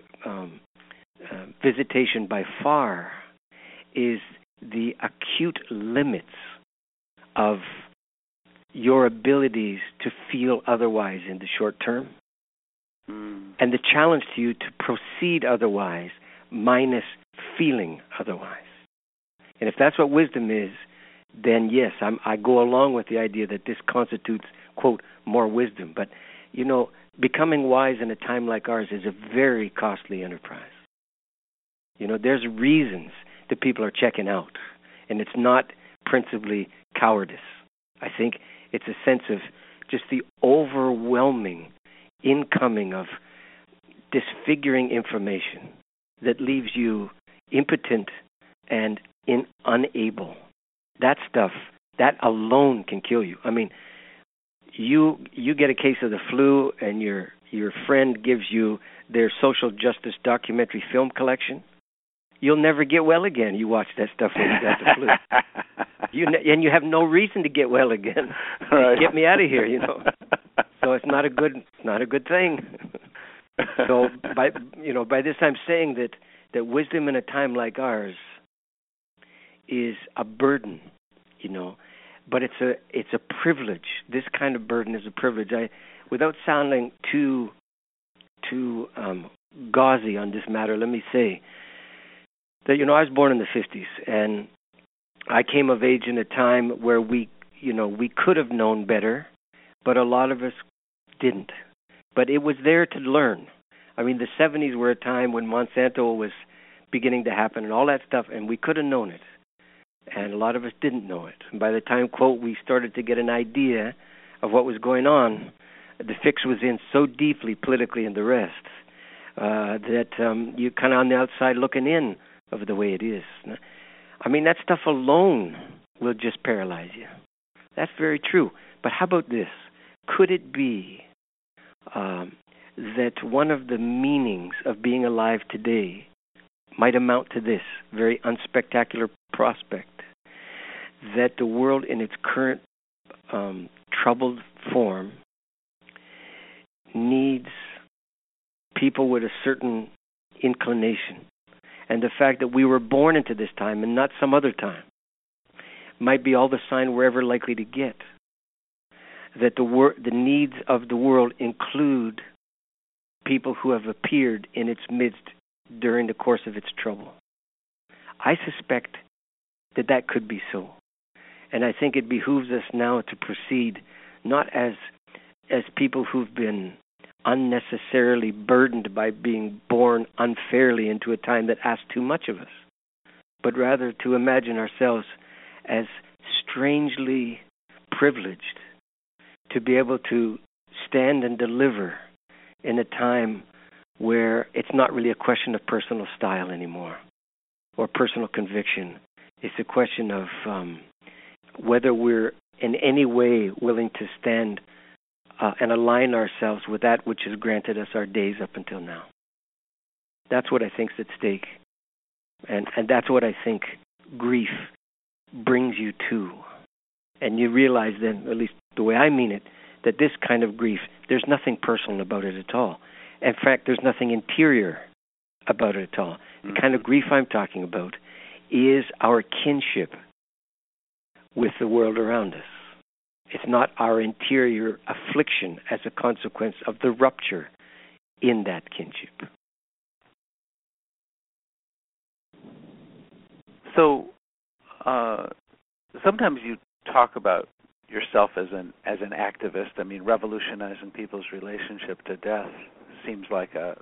visitation by far is the acute limits of your abilities to feel otherwise in the short term, and the challenge to you to proceed otherwise minus feeling otherwise. And if that's what wisdom is, then yes, I go along with the idea that this constitutes, quote, more wisdom. But, becoming wise in a time like ours is a very costly enterprise. There's reasons that people are checking out, and it's not principally cowardice. I think it's a sense of just the overwhelming incoming of disfiguring information that leaves you impotent and unable. That stuff, that alone can kill you. I mean, you get a case of the flu and your friend gives you their social justice documentary film collection. You'll never get well again. You watch that stuff when you got the flu. And you have no reason to get well again. Right. Get me out of here, So it's not a good thing. So by this I'm saying that wisdom in a time like ours is a burden, but it's a privilege. This kind of burden is a privilege. Without sounding too gauzy on this matter, let me say that, I was born in the 50s, and I came of age in a time where we could have known better, but a lot of us didn't. But it was there to learn. I mean, the 70s were a time when Monsanto was beginning to happen and all that stuff, and we could have known it. And a lot of us didn't know it. And by the time, quote, we started to get an idea of what was going on, the fix was in so deeply politically and the rest that you're kind of on the outside looking in of the way it is. I mean, that stuff alone will just paralyze you. That's very true. But how about this? Could it be that one of the meanings of being alive today might amount to this very unspectacular prospect, that the world in its current troubled form needs people with a certain inclination, and the fact that we were born into this time and not some other time might be all the sign we're ever likely to get, that the needs of the world include people who have appeared in its midst during the course of its trouble. I suspect that could be so. And I think it behooves us now to proceed not as people who've been unnecessarily burdened by being born unfairly into a time that asked too much of us, but rather to imagine ourselves as strangely privileged to be able to stand and deliver in a time where it's not really a question of personal style anymore or personal conviction. It's a question of whether we're in any way willing to stand and align ourselves with that which has granted us our days up until now. That's what I think's at stake. And that's what I think grief brings you to. And you realize then, at least the way I mean it, that this kind of grief, there's nothing personal about it at all. In fact, there's nothing interior about it at all. The kind of grief I'm talking about is our kinship with the world around us. It's not our interior affliction as a consequence of the rupture in that kinship. So, sometimes you talk about yourself as an activist. I mean, revolutionizing people's relationship to death seems like a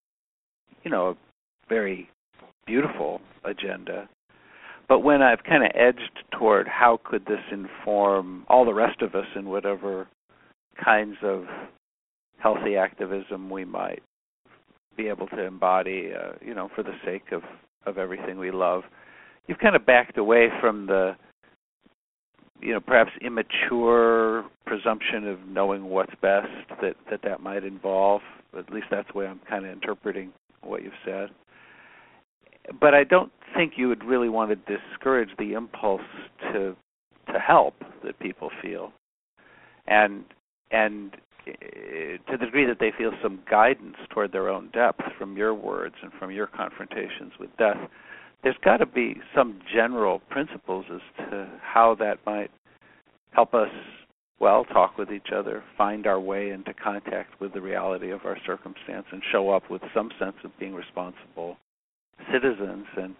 very beautiful agenda. But when I've kind of edged toward how could this inform all the rest of us in whatever kinds of healthy activism we might be able to embody, for the sake of everything we love, you've kind of backed away from the, perhaps immature presumption of knowing what's best that might involve. At least that's the way I'm kind of interpreting what you've said. But I don't think you would really want to discourage the impulse to help that people feel, and to the degree that they feel some guidance toward their own depth from your words and from your confrontations with death. There's got to be some general principles as to how that might help us, talk with each other, find our way into contact with the reality of our circumstance, and show up with some sense of being responsible citizens. And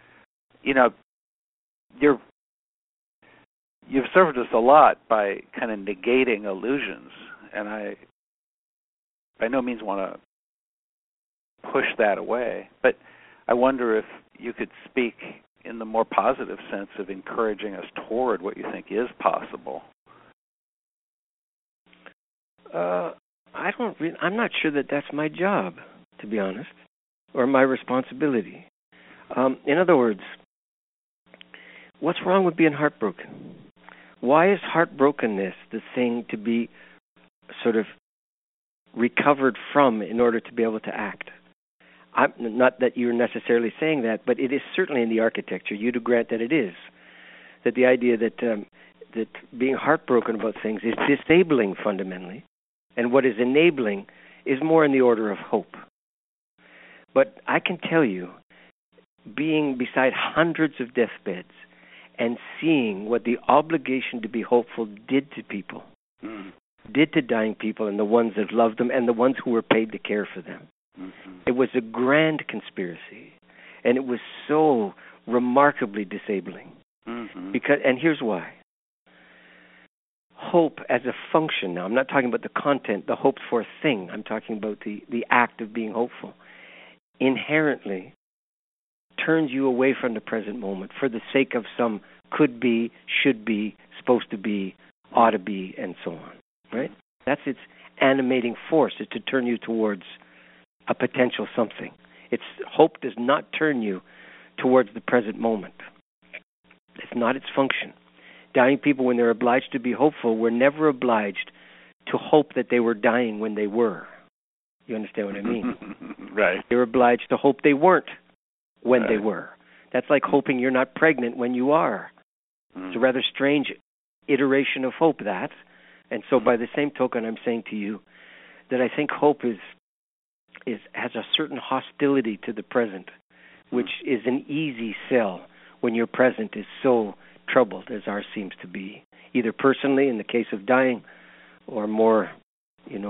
you've served us a lot by kind of negating illusions, and I by no means want to push that away, but I wonder if you could speak in the more positive sense of encouraging us toward what you think is possible. I'm not sure that's my job, to be honest, or my responsibility. In other words, what's wrong with being heartbroken? Why is heartbrokenness the thing to be sort of recovered from in order to be able to act? Not that you're necessarily saying that, but it is certainly in the architecture. You'd grant that it is. That the idea that being heartbroken about things is disabling fundamentally, and what is enabling is more in the order of hope. But I can tell you, being beside hundreds of deathbeds and seeing what the obligation to be hopeful did to people, did to dying people and the ones that loved them and the ones who were paid to care for them, It was a grand conspiracy, and it was so remarkably disabling. And here's why. Hope as a function, now I'm not talking about the content, the hoped for thing, I'm talking about the act of being hopeful, inherently turns you away from the present moment for the sake of some could be, should be, supposed to be, ought to be, and so on, right? That's its animating force, is to turn you towards a potential something. Hope does not turn you towards the present moment. It's not its function. Dying people, when they're obliged to be hopeful, were never obliged to hope that they were dying when they were. You understand what I mean? Right. They were obliged to hope they weren't when they were. That's like hoping you're not pregnant when you are. It's a rather strange iteration of hope, that. And so by the same token, I'm saying to you that I think hope has a certain hostility to the present, which is an easy sell when your present is so troubled as ours seems to be, either personally in the case of dying, or more in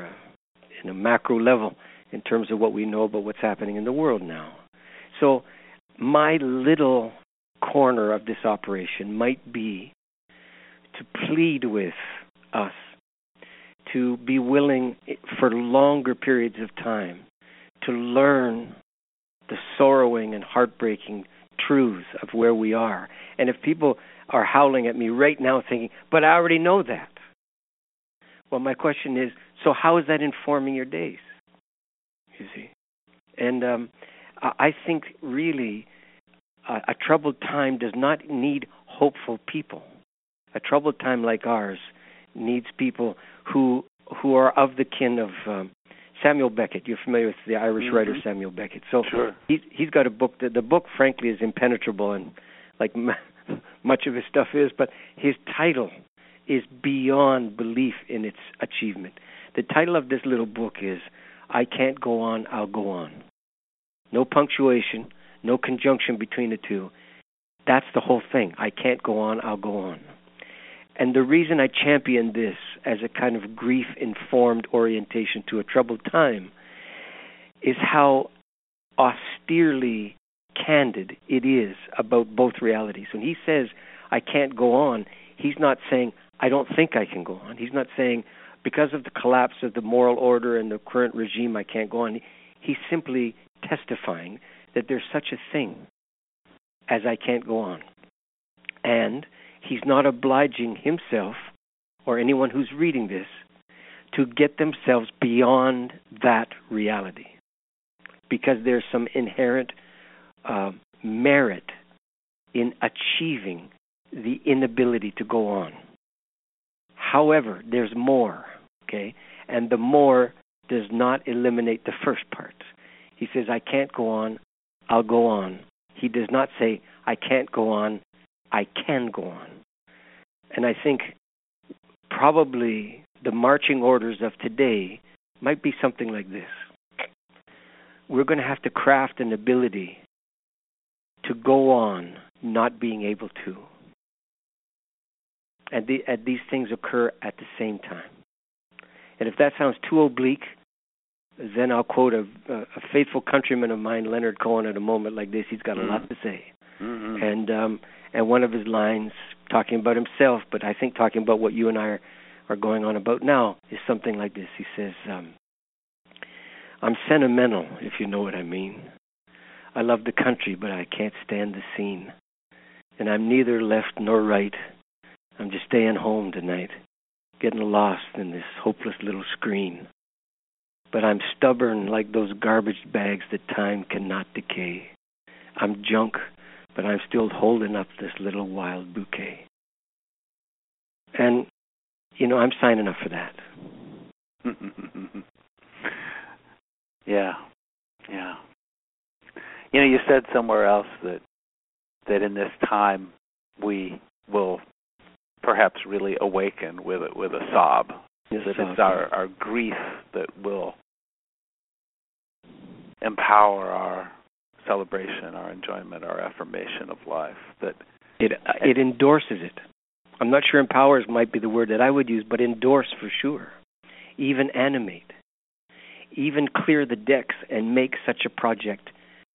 a macro level in terms of what we know about what's happening in the world now. So my little corner of this operation might be to plead with us to be willing for longer periods of time to learn the sorrowing and heartbreaking truths of where we are. And if people are howling at me right now thinking, but I already know that. Well, my question is, so how is that informing your days? You see? And I think really a troubled time does not need hopeful people. A troubled time like ours needs people who are of the kin of Samuel Beckett. You're familiar with the Irish writer Samuel Beckett. So sure. He's got a book. The book, frankly, is impenetrable, and like much of his stuff is, but his title is beyond belief in its achievement. The title of this little book is I Can't Go On, I'll Go On. No punctuation, no conjunction between the two. That's the whole thing. I can't go on, I'll go on. And the reason I champion this as a kind of grief-informed orientation to a troubled time is how austerely candid it is about both realities. When he says, I can't go on, he's not saying, I don't think I can go on. He's not saying, because of the collapse of the moral order and the current regime, I can't go on. He's simply testifying that there's such a thing as I can't go on. And he's not obliging himself or anyone who's reading this to get themselves beyond that reality, because there's some inherent merit in achieving the inability to go on. However, there's more, okay? And the more does not eliminate the first part. He says, I can't go on, I'll go on. He does not say, I can't go on, I can go on. And I think probably the marching orders of today might be something like this. We're going to have to craft an ability to go on not being able to. And these things occur at the same time. And if that sounds too oblique, then I'll quote a faithful countryman of mine, Leonard Cohen, at a moment like this. He's got a lot to say. And one of his lines, talking about himself, but I think talking about what you and I are going on about now, is something like this. He says, I'm sentimental, if you know what I mean. I love the country, but I can't stand the scene. And I'm neither left nor right. I'm just staying home tonight, getting lost in this hopeless little screen. But I'm stubborn like those garbage bags that time cannot decay. I'm junk, but I'm still holding up this little wild bouquet. And, I'm signing up for that. Yeah. You said somewhere else that in this time we will perhaps really awaken with a sob. That it's our grief that will empower our celebration, our enjoyment, our affirmation of life. That it endorses it. I'm not sure empowers might be the word that I would use, but endorse for sure. Even animate. even clear the decks and make such a project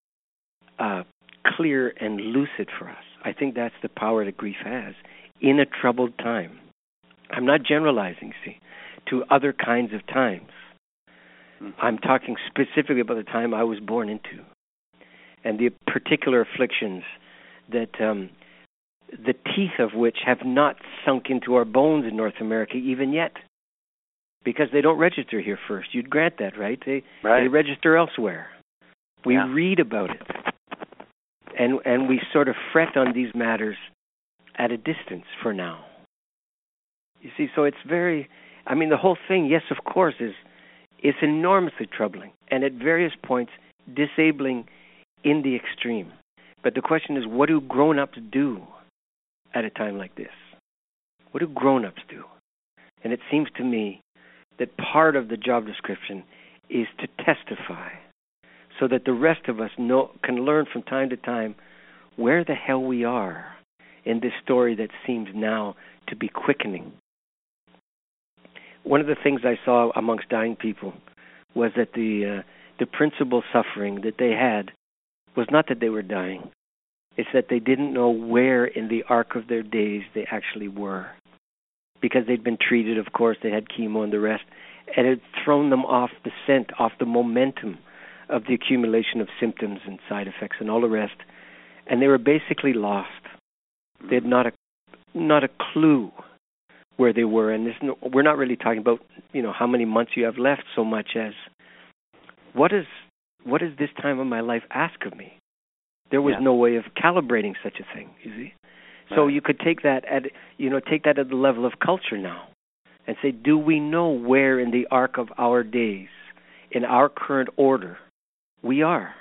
clear and lucid for us. I think that's the power that grief has in a troubled time. I'm not generalizing, see, to other kinds of times. I'm talking specifically about the time I was born into and the particular afflictions that the teeth of which have not sunk into our bones in North America even yet, because they don't register here first. You'd grant that, right? They register elsewhere. We read about it. And we sort of fret on these matters at a distance for now. You see, so it's very, the whole thing, yes, of course, it's enormously troubling and at various points disabling in the extreme. But the question is, what do grown-ups do at a time like this? What do grown-ups do? And it seems to me that part of the job description is to testify so that the rest of us can learn from time to time where the hell we are in this story that seems now to be quickening. One of the things I saw amongst dying people was that the principal suffering that they had was not that they were dying. It's that they didn't know where in the arc of their days they actually were. Because they'd been treated, of course, they had chemo and the rest, and it had thrown them off the scent, off the momentum of the accumulation of symptoms and side effects and all the rest. And they were basically lost. They had not a clue where they were. And we're not really talking about, how many months you have left so much as what does this time of my life ask of me? There was no way of calibrating such a thing, you see. So you could take that at the level of culture now and say, do we know where in the arc of our days, in our current order, we are?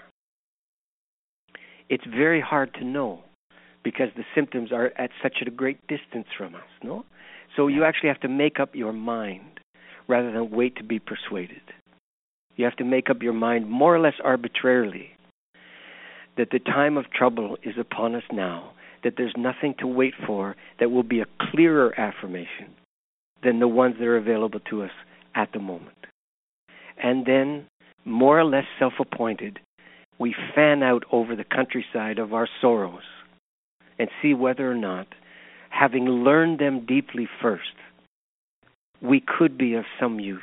It's very hard to know because the symptoms are at such a great distance from us, no? So you actually have to make up your mind rather than wait to be persuaded. You have to make up your mind more or less arbitrarily that the time of trouble is upon us now, that there's nothing to wait for that will be a clearer affirmation than the ones that are available to us at the moment. And then, more or less self-appointed, we fan out over the countryside of our sorrows and see whether or not, having learned them deeply first, we could be of some use.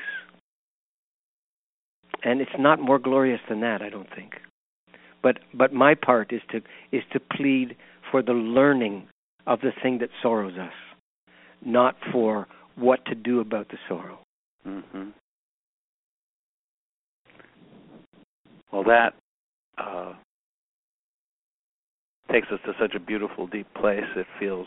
And it's not more glorious than that, I don't think. But my part is to plead for the learning of the thing that sorrows us, not for what to do about the sorrow. Mm-hmm. Well, that takes us to such a beautiful, deep place. It feels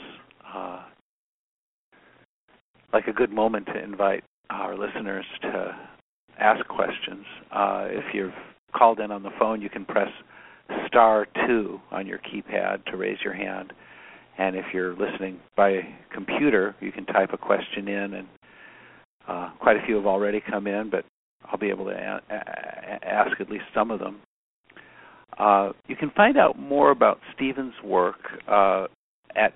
like a good moment to invite our listeners to ask questions. If you've called in on the phone, you can press *2 on your keypad to raise your hand. And if you're listening by computer, you can type a question in, and quite a few have already come in, but I'll be able to ask at least some of them. You can find out more about Stephen's work at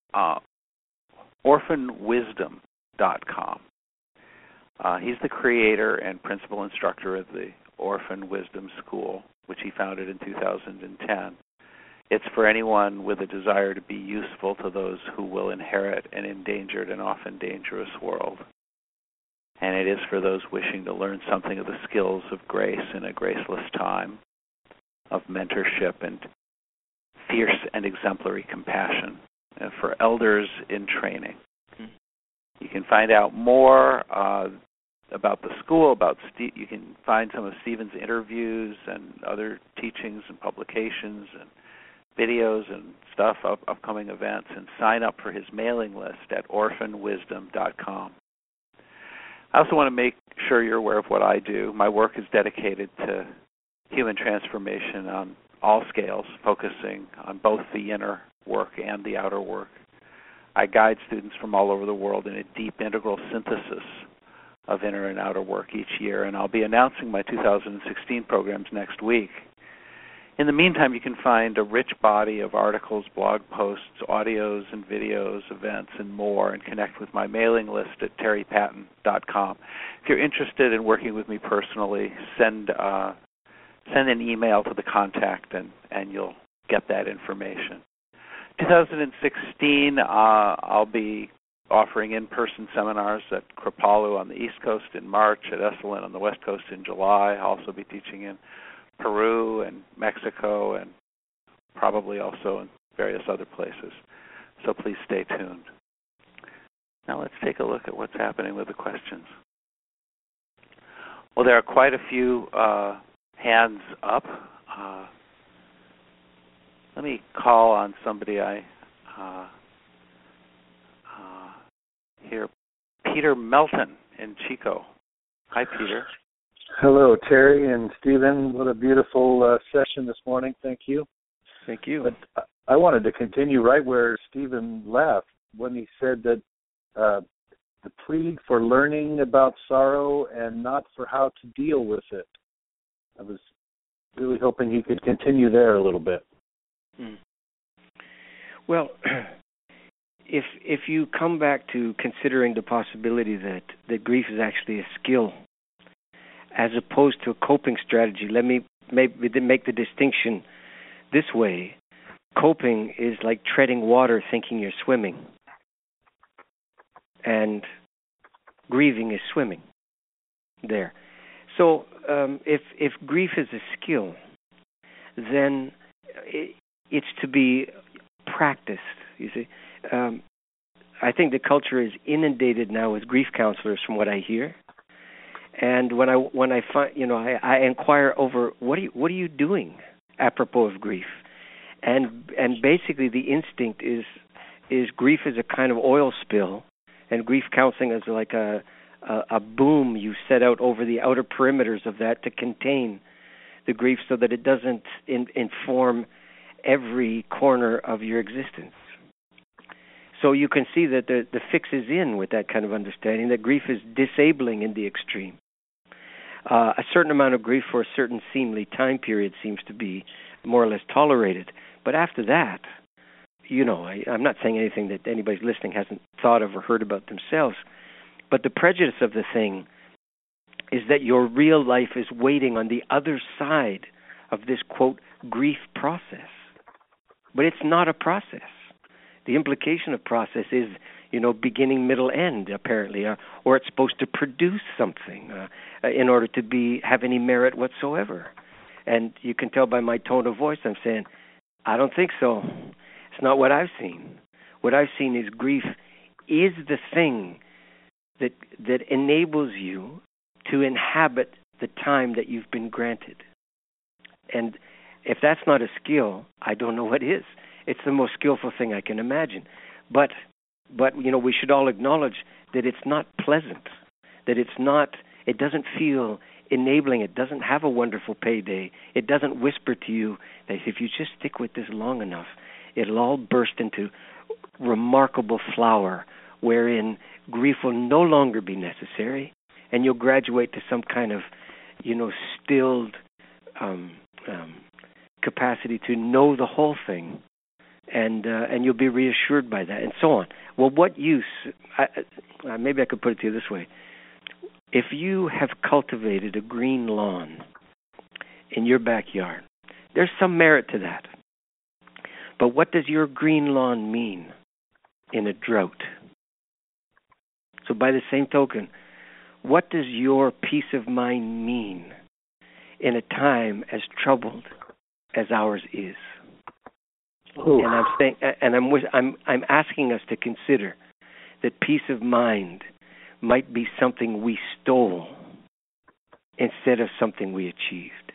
orphanwisdom.com. He's the creator and principal instructor of the Orphan Wisdom School, which he founded in 2010. It's for anyone with a desire to be useful to those who will inherit an endangered and often dangerous world. And it is for those wishing to learn something of the skills of grace in a graceless time, of mentorship and fierce and exemplary compassion, and for elders in training. You can find out more about the school, you can find some of Stephen's interviews and other teachings and publications and videos and stuff, upcoming events, and sign up for his mailing list at orphanwisdom.com. I also want to make sure you're aware of what I do. My work is dedicated to human transformation on all scales, focusing on both the inner work and the outer work. I guide students from all over the world in a deep integral synthesis of inner and outer work each year, and I'll be announcing my 2016 programs next week. In the meantime, you can find a rich body of articles, blog posts, audios and videos, events, and more, and connect with my mailing list at terrypatton.com. If you're interested in working with me personally, send an email to the contact, and you'll get that information. 2016, I'll be offering in-person seminars at Kripalu on the East Coast in March, at Esalen on the West Coast in July. I'll also be teaching in Peru and Mexico, and probably also in various other places. So please stay tuned. Now let's take a look at what's happening with the questions. Well, there are quite a few hands up. Let me call on somebody I hear. Peter Melton in Chico. Hi, Peter. Hello, Terry and Stephen. What a beautiful session this morning. Thank you. Thank you. But I wanted to continue right where Stephen left when he said that the plea for learning about sorrow and not for how to deal with it. I was really hoping he could continue there a little bit. Well, if you come back to considering the possibility that grief is actually a skill as opposed to a coping strategy, let me make the distinction this way. Coping is like treading water thinking you're swimming, and grieving is swimming there. So if grief is a skill, then it's to be practiced, you see. I think the culture is inundated now with grief counselors, from what I hear. And when I find, I inquire over what are you doing apropos of grief, and basically the instinct is grief is a kind of oil spill, and grief counseling is like a boom you set out over the outer perimeters of that to contain the grief so that it doesn't inform every corner of your existence. So you can see that the fix is in with that kind of understanding, that grief is disabling in the extreme. A certain amount of grief for a certain seemly time period seems to be more or less tolerated. But after that, I'm not saying anything that anybody listening hasn't thought of or heard about themselves, but the prejudice of the thing is that your real life is waiting on the other side of this, quote, grief process. But it's not a process. The implication of process is, beginning, middle, end, apparently, or it's supposed to produce something in order to have any merit whatsoever. And you can tell by my tone of voice, I'm saying, I don't think so. It's not what I've seen. What I've seen is grief is the thing that enables you to inhabit the time that you've been granted. And if that's not a skill, I don't know what is. It's the most skillful thing I can imagine. But we should all acknowledge that it's not pleasant, that it doesn't feel enabling, it doesn't have a wonderful payday, it doesn't whisper to you that if you just stick with this long enough, it'll all burst into remarkable flower wherein grief will no longer be necessary, and you'll graduate to some kind of, stilled capacity to know the whole thing, and you'll be reassured by that, and so on. Well, what use? Maybe I could put it to you this way: if you have cultivated a green lawn in your backyard, there's some merit to that. But what does your green lawn mean in a drought? So by the same token, what does your peace of mind mean in a time as troubled as ours is? Ooh. And I'm saying, and I'm asking us to consider that peace of mind might be something we stole instead of something we achieved.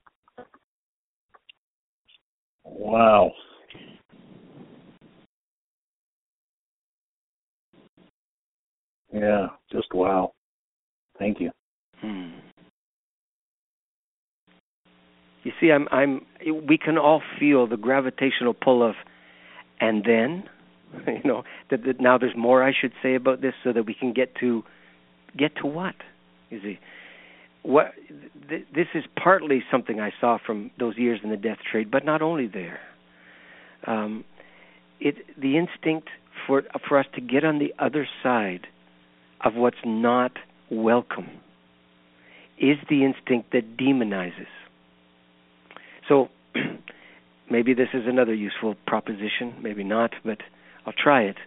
Wow. Yeah, just wow. Thank you. You see, we can all feel the gravitational pull of, and then, that now there's more I should say about this so that we can get to what? You see, this is partly something I saw from those years in the death trade, but not only there. The instinct for us to get on the other side of what's not welcome is the instinct that demonizes. So maybe this is another useful proposition, maybe not, but I'll try it.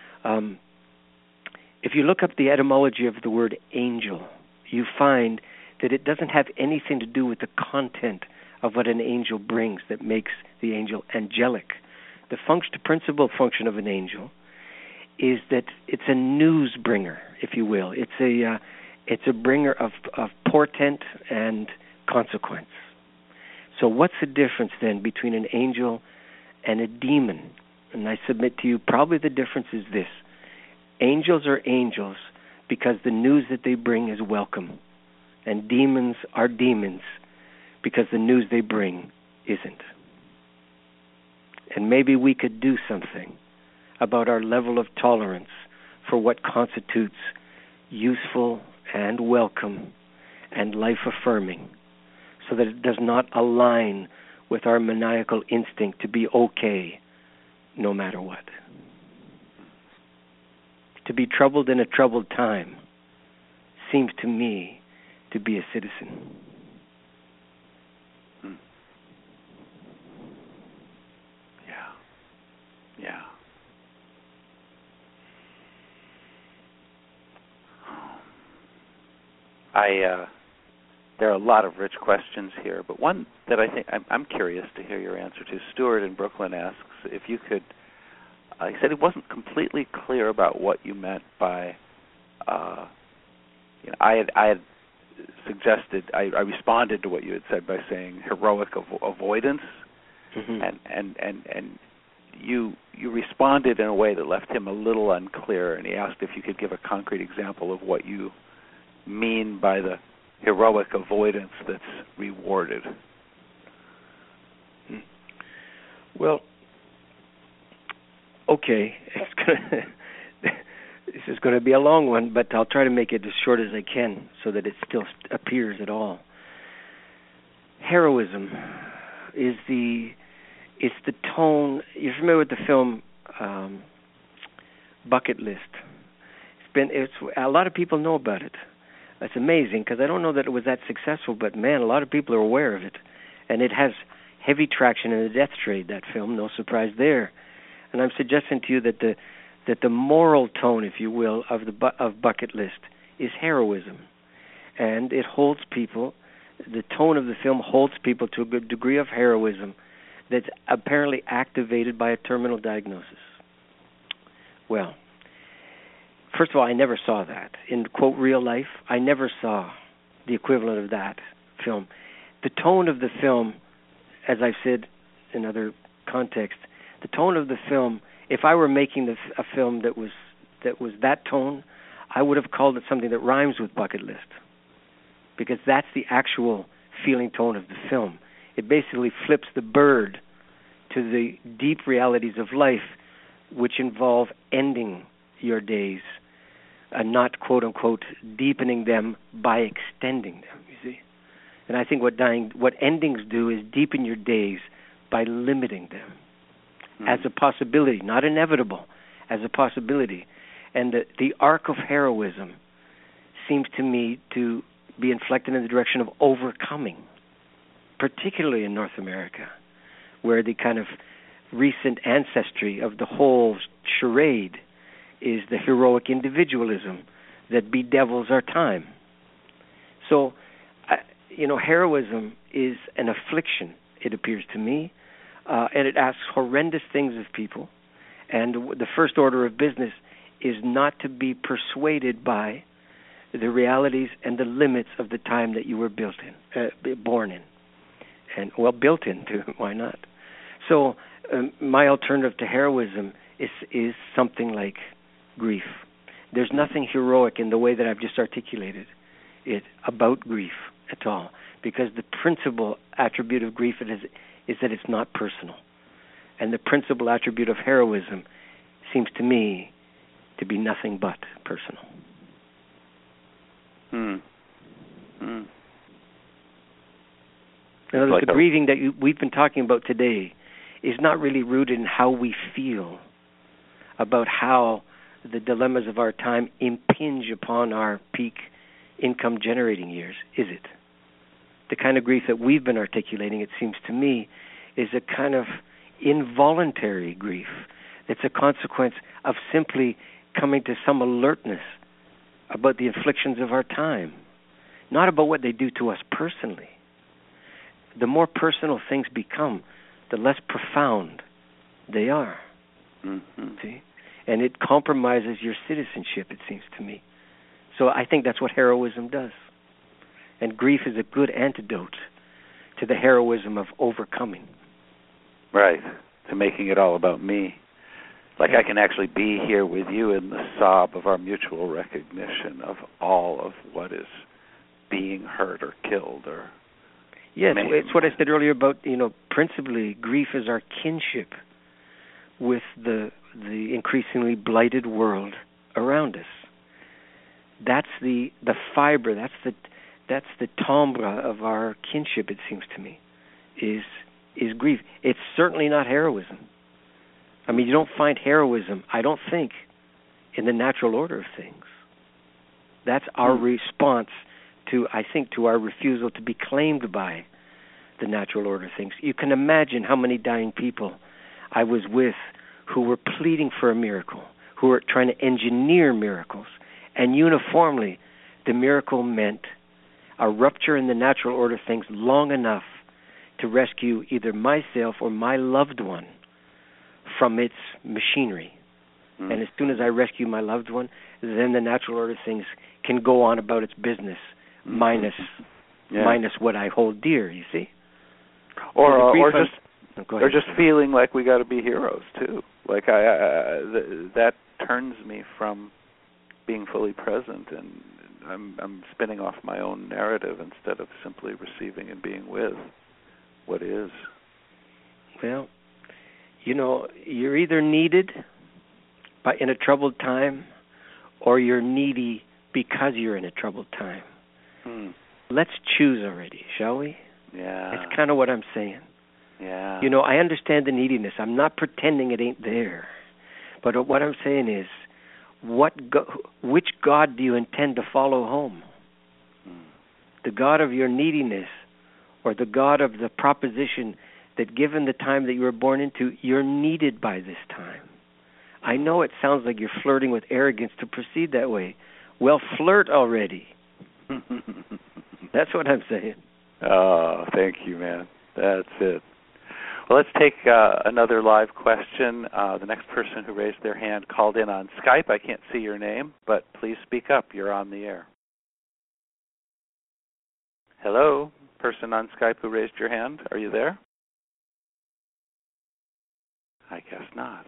If you look up the etymology of the word angel, you find that it doesn't have anything to do with the content of what an angel brings that makes the angel angelic. The principal function of an angel is that it's a news bringer, if you will. It's a bringer of portent and consequence. So what's the difference then between an angel and a demon? And I submit to you, probably the difference is this. Angels are angels because the news that they bring is welcome. And demons are demons because the news they bring isn't. And maybe we could do something about our level of tolerance for what constitutes useful and welcome and life-affirming, so that it does not align with our maniacal instinct to be okay no matter what. To be troubled in a troubled time seems to me to be a citizen. Yeah. There are a lot of rich questions here, but one that I think I'm curious to hear your answer to. Stuart in Brooklyn asks if you could. He said he wasn't completely clear about what you meant by. I had suggested. I responded to what you had said by saying heroic avoidance, and you responded in a way that left him a little unclear, and he asked if you could give a concrete example of what you mean by the heroic avoidance that's rewarded. Well, okay, this is going to be a long one, but I'll try to make it as short as I can so that it still appears at all. Heroism is the tone. You're familiar with the film Bucket List? A lot of people know about it. It's amazing because I don't know that it was that successful, but man, a lot of people are aware of it, and it has heavy traction in the death trade. That film, no surprise there. And I'm suggesting to you that the moral tone, if you will, of Bucket List is heroism, and it holds people. The tone of the film holds people to a good degree of heroism that's apparently activated by a terminal diagnosis. Well, first of all, I never saw that. In, quote, real life, I never saw the equivalent of that film. The tone of the film, as I've said in other contexts, the tone of the film, if I were making a film that was that tone, I would have called it something that rhymes with Bucket List, because that's the actual feeling tone of the film. It basically flips the bird to the deep realities of life, which involve ending your days and not, quote-unquote, deepening them by extending them, you see. And I think what endings do is deepen your days by limiting them as a possibility, not inevitable, as a possibility. And the arc of heroism seems to me to be inflected in the direction of overcoming, particularly in North America, where the kind of recent ancestry of the whole charade is the heroic individualism that bedevils our time. So, heroism is an affliction, it appears to me, and it asks horrendous things of people. And the first order of business is not to be persuaded by the realities and the limits of the time that you were born in. And, built into, why not? So my alternative to heroism is something like grief. There's nothing heroic in the way that I've just articulated it about grief at all, because the principal attribute of grief is that it's not personal. And the principal attribute of heroism seems to me to be nothing but personal. In other words, the grieving that we've been talking about today is not really rooted in how we feel about how the dilemmas of our time impinge upon our peak income generating years, is it? The kind of grief that we've been articulating, it seems to me, is a kind of involuntary grief. It's a consequence of simply coming to some alertness about the inflictions of our time, not about what they do to us personally. The more personal things become, the less profound they are. Mm-hmm. See? And it compromises your citizenship, it seems to me. So I think that's what heroism does. And grief is a good antidote to the heroism of overcoming. Right, to making it all about me. Like I can actually be here with you in the sob of our mutual recognition of all of what is being hurt or killed or yes, it's what I said earlier about, principally grief is our kinship with the increasingly blighted world around us. That's the fiber, that's the timbre of our kinship, it seems to me, is grief. It's certainly not heroism. I mean, you don't find heroism, I don't think, in the natural order of things. That's our response to our refusal to be claimed by the natural order of things. You can imagine how many dying people I was with who were pleading for a miracle, who were trying to engineer miracles, and uniformly the miracle meant a rupture in the natural order of things long enough to rescue either myself or my loved one from its machinery. Mm. And as soon as I rescue my loved one, then the natural order of things can go on about its business, minus what I hold dear, you see? Or just feeling like we got to be heroes too. Like that turns me from being fully present, and I'm spinning off my own narrative instead of simply receiving and being with what is. Well, you're either needed in a troubled time, or you're needy because you're in a troubled time. Let's choose already, shall we? Yeah. That's kind of what I'm saying. Yeah. I understand the neediness. I'm not pretending it ain't there. But what I'm saying is, which God do you intend to follow home? The God of your neediness, or the God of the proposition that given the time that you were born into, you're needed by this time? I know it sounds like you're flirting with arrogance to proceed that way. Well, flirt already. That's what I'm saying. Oh, thank you, man. That's it. Well, let's take another live question. The next person who raised their hand called in on Skype. I can't see your name, but please speak up. You're on the air. Hello, person on Skype who raised your hand. Are you there? I guess not.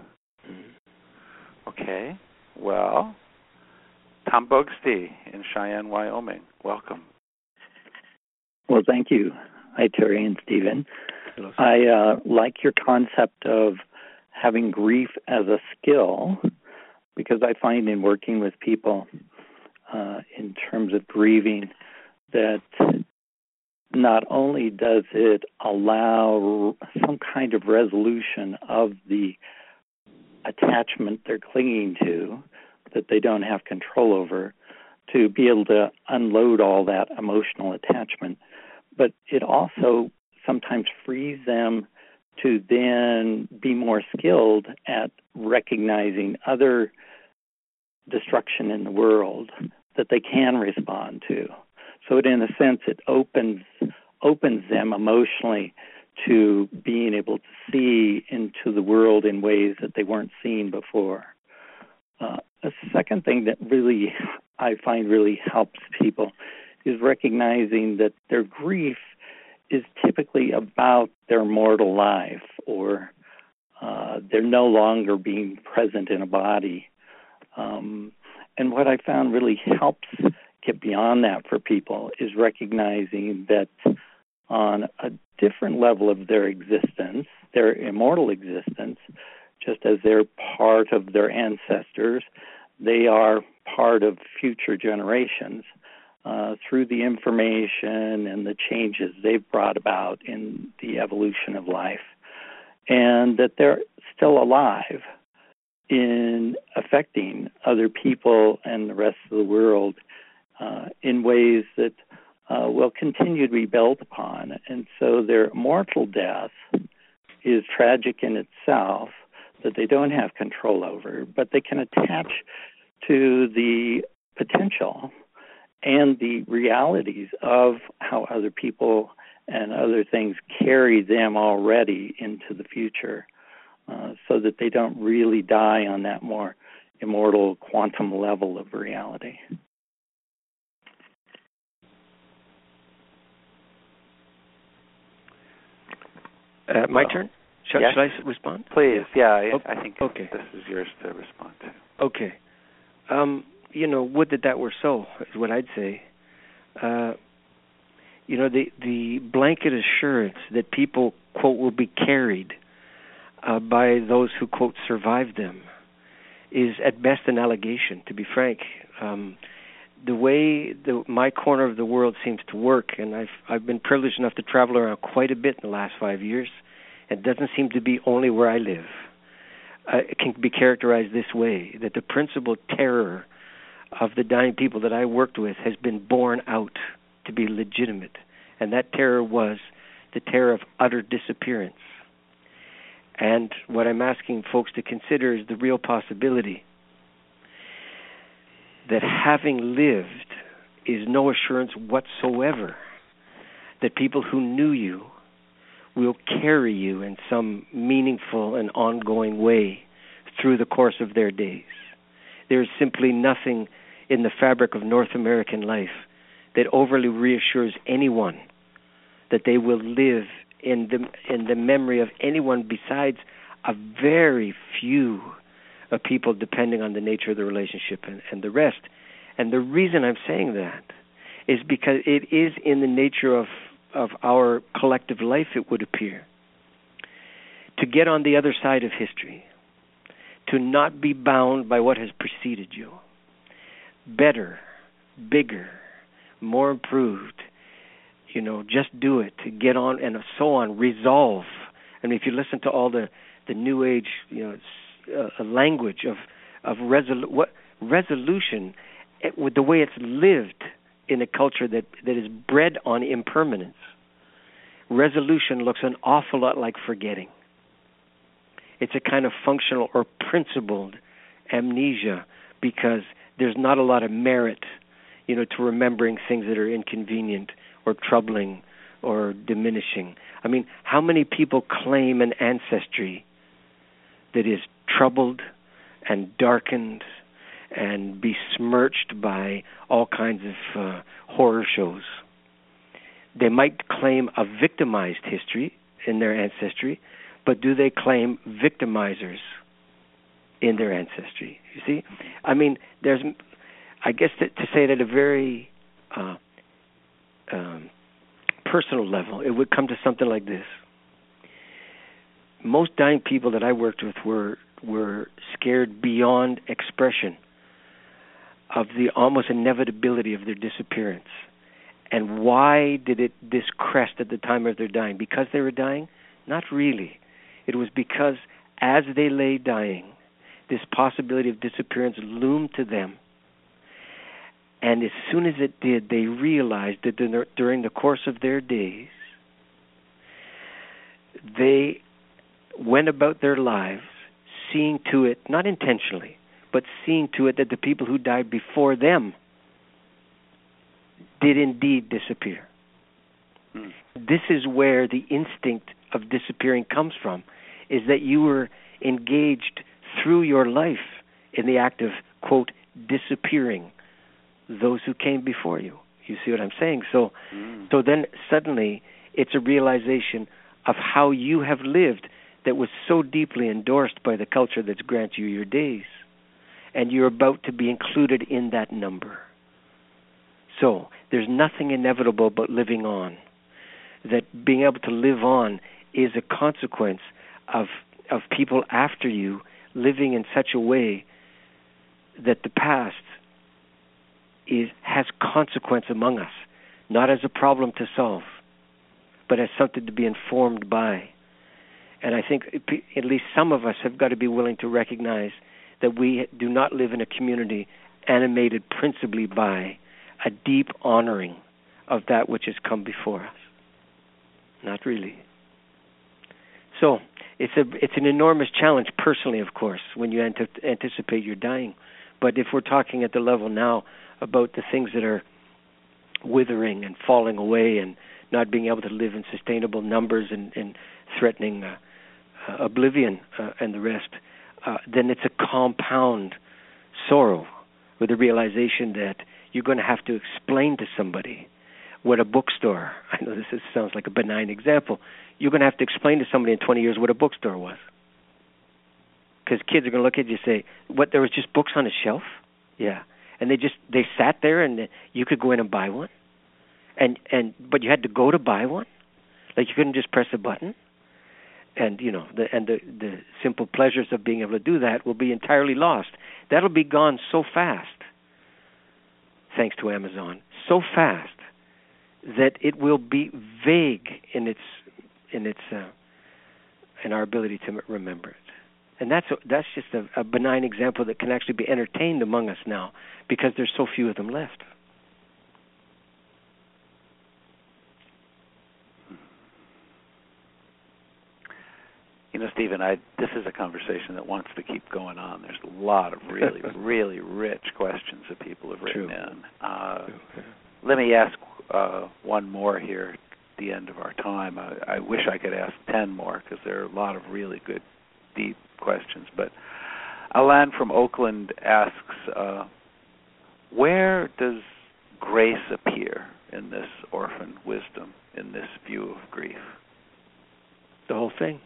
Okay. Well, Tom Bogsty in Cheyenne, Wyoming. Welcome. Well, thank you. Hi, Terry and Stephen. Hello, I like your concept of having grief as a skill, because I find in working with people in terms of grieving that not only does it allow some kind of resolution of the attachment they're clinging to that they don't have control over, to be able to unload all that emotional attachment, but it also sometimes frees them to then be more skilled at recognizing other destruction in the world that they can respond to. So in a sense, it opens them emotionally to being able to see into the world in ways that they weren't seeing before. A second thing that really I find really helps people is recognizing that their grief is typically about their mortal life, or they're no longer being present in a body. And what I found really helps get beyond that for people is recognizing that on a different level of their existence, their immortal existence, just as they're part of their ancestors, they are part of future generations. through the information and the changes they've brought about in the evolution of life, and that they're still alive in affecting other people and the rest of the world in ways that will continue to be built upon. And so their mortal death is tragic in itself, that they don't have control over, but they can attach to the potential and the realities of how other people and other things carry them already into the future, so that they don't really die on that more immortal quantum level of reality. My turn? Should I respond? Please, I think okay. This is yours to respond to. Okay. Would that were so, is what I'd say. The blanket assurance that people, quote, will be carried by those who, quote, survive them is at best an allegation, to be frank. The way my corner of the world seems to work, and I've been privileged enough to travel around quite a bit in the last 5 years, it doesn't seem to be only where I live. It can be characterized this way, that the principal terror of the dying people that I worked with has been borne out to be legitimate. And that terror was the terror of utter disappearance. And what I'm asking folks to consider is the real possibility that having lived is no assurance whatsoever that people who knew you will carry you in some meaningful and ongoing way through the course of their days. There is simply nothing in the fabric of North American life that overly reassures anyone that they will live in the memory of anyone besides a very few people, depending on the nature of the relationship and the rest. And the reason I'm saying that is because it is in the nature of our collective life, it would appear, to get on the other side of history, to not be bound by what has preceded you. Better, bigger, more improved, just do it, to get on and so on, resolve. I mean, if you listen to all the New Age, language of resolution, with the way it's lived in a culture that is bred on impermanence, resolution looks an awful lot like forgetting. It's a kind of functional or principled amnesia because there's not a lot of merit, to remembering things that are inconvenient or troubling or diminishing. I mean, how many people claim an ancestry that is troubled and darkened and besmirched by all kinds of horror shows? They might claim a victimized history in their ancestry, but do they claim victimizers in their ancestry? You see? I mean, I guess to say it at a very personal level, it would come to something like this. Most dying people that I worked with were scared beyond expression of the almost inevitability of their disappearance. And why did this crest at the time of their dying? Because they were dying? Not really. It was because as they lay dying, this possibility of disappearance loomed to them. And as soon as it did, they realized that during the course of their days, they went about their lives seeing to it, not intentionally, but seeing to it that the people who died before them did indeed disappear. This is where the instinct of disappearing comes from, is that you were engaged through your life in the act of, quote, disappearing those who came before you. You see what I'm saying? So then suddenly it's a realization of how you have lived that was so deeply endorsed by the culture that's granted you your days. And you're about to be included in that number. So there's nothing inevitable but living on. That being able to live on is a consequence of people after you living in such a way that the past has consequence among us, not as a problem to solve, but as something to be informed by. And I think at least some of us have got to be willing to recognize that we do not live in a community animated principally by a deep honoring of that which has come before us. Not really. So it's an enormous challenge personally, of course, when you anticipate you're dying. But if we're talking at the level now about the things that are withering and falling away and not being able to live in sustainable numbers and threatening oblivion and the rest, then it's a compound sorrow with the realization that you're going to have to explain to somebody what a bookstore, I know this sounds like a benign example, you're going to have to explain to somebody in 20 years what a bookstore was. Because kids are going to look at you and say, what, there was just books on a shelf? Yeah. And they sat there and you could go in and buy one? But you had to go to buy one? Like you couldn't just press a button? And, you know, the simple pleasures of being able to do that will be entirely lost. That'll be gone so fast, thanks to Amazon, so fast that it will be vague in our ability to remember it. And that's just a benign example that can actually be entertained among us now because there's so few of them left. You know, Stephen, this is a conversation that wants to keep going on. There's a lot of really, really rich questions that people have written in. Let me ask one more here at the end of our time. I wish I could ask 10 more because there are a lot of really good, deep questions. But Alan from Oakland asks, where does grace appear in this orphan wisdom, in this view of grief? The whole thing.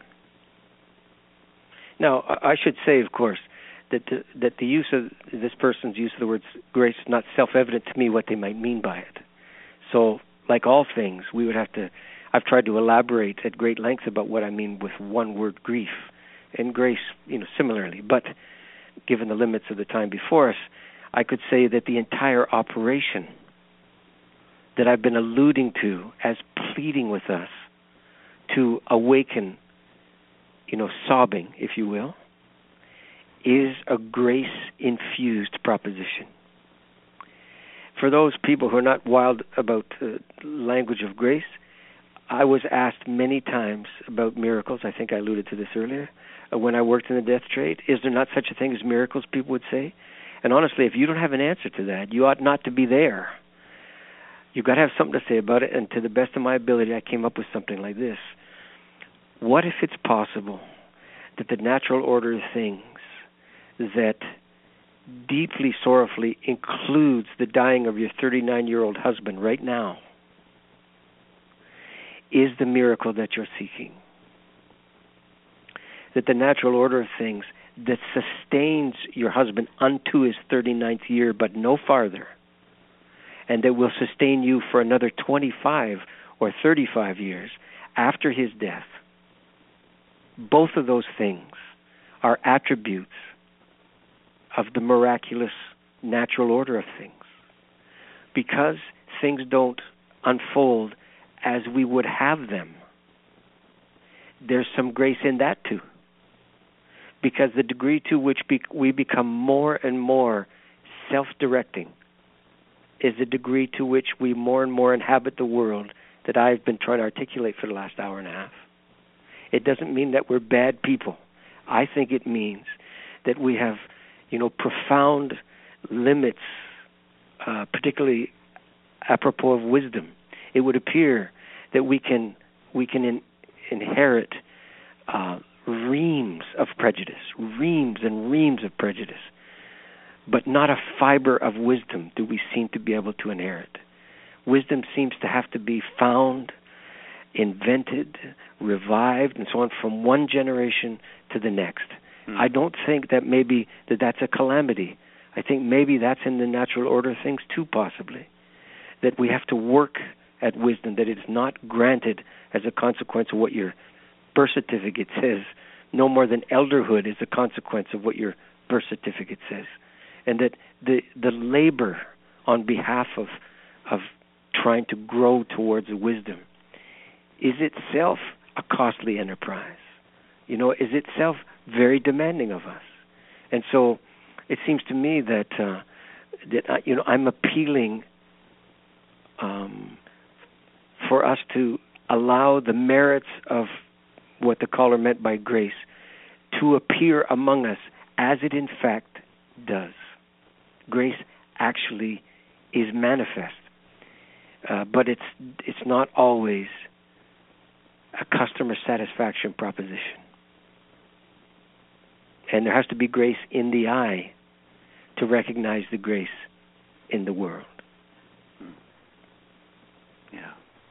Now, I should say, of course, that the use of this person's use of the word grace is not self-evident to me what they might mean by it. So, like all things, we would have to. I've tried to elaborate at great length about what I mean with one word, grief, and grace, you know, similarly. But given the limits of the time before us, I could say that the entire operation that I've been alluding to as pleading with us to awaken, you know, sobbing, if you will, is a grace-infused proposition. For those people who are not wild about language of grace, I was asked many times about miracles. I think I alluded to this earlier. When I worked in the death trade, is there not such a thing as miracles, people would say? And honestly, if you don't have an answer to that, you ought not to be there. You've got to have something to say about it, and to the best of my ability, I came up with something like this. What if it's possible that the natural order of things that deeply, sorrowfully includes the dying of your 39-year-old husband right now is the miracle that you're seeking? That the natural order of things that sustains your husband unto his 39th year but no farther, and that will sustain you for another 25 or 35 years after his death, both of those things are attributes of the miraculous natural order of things. Because things don't unfold as we would have them, there's some grace in that too. Because the degree to which we become more and more self-directing is the degree to which we more and more inhabit the world that I've been trying to articulate for the last hour and a half. It doesn't mean that we're bad people. I think it means that we have, you know, profound limits, particularly apropos of wisdom. It would appear that we can inherit reams of prejudice, reams and reams of prejudice, but not a fiber of wisdom do we seem to be able to inherit. Wisdom seems to have to be found, invented, revived, and so on from one generation to the next. I don't think that maybe that's a calamity. I think maybe that's in the natural order of things too, possibly. That we have to work at wisdom, that it is not granted as a consequence of what your birth certificate says, no more than elderhood is a consequence of what your birth certificate says. And that the labor on behalf of trying to grow towards wisdom is itself a costly enterprise. Is itself very demanding of us. And so it seems to me that I'm appealing for us to allow the merits of what the caller meant by grace to appear among us as it in fact does. Grace actually is manifest, but it's not always a customer satisfaction proposition. And there has to be grace in the eye to recognize the grace in the world. Yeah.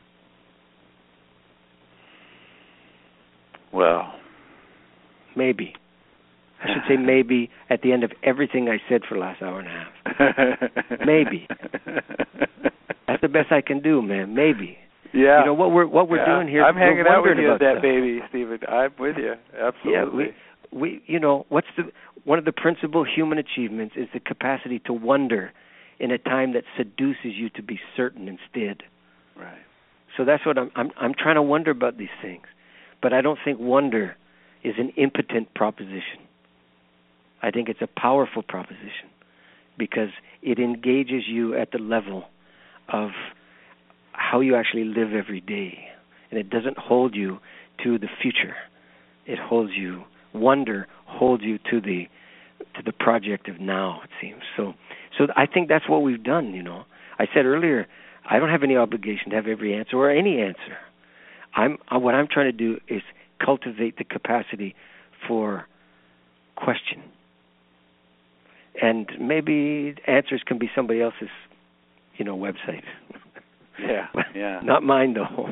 Well, maybe. I should say maybe at the end of everything I said for the last hour and a half. Maybe. That's the best I can do, man. Maybe. Yeah. What we're doing here. I'm hanging out with you, that stuff. baby, Stephen. I'm with you. Absolutely. Yeah. We one of the principal human achievements is the capacity to wonder in a time that seduces you to be certain instead. Right. So that's what I'm trying to wonder about these things. But I don't think wonder is an impotent proposition. I think it's a powerful proposition because it engages you at the level of how you actually live every day. And it doesn't hold you to the future. It holds you, wonder holds you to the project of now, it seems. So I think that's what we've done, I said earlier, I don't have any obligation to have every answer or any answer. What I'm trying to do is cultivate the capacity for question. And maybe answers can be somebody else's, website. Yeah. Not mine, though.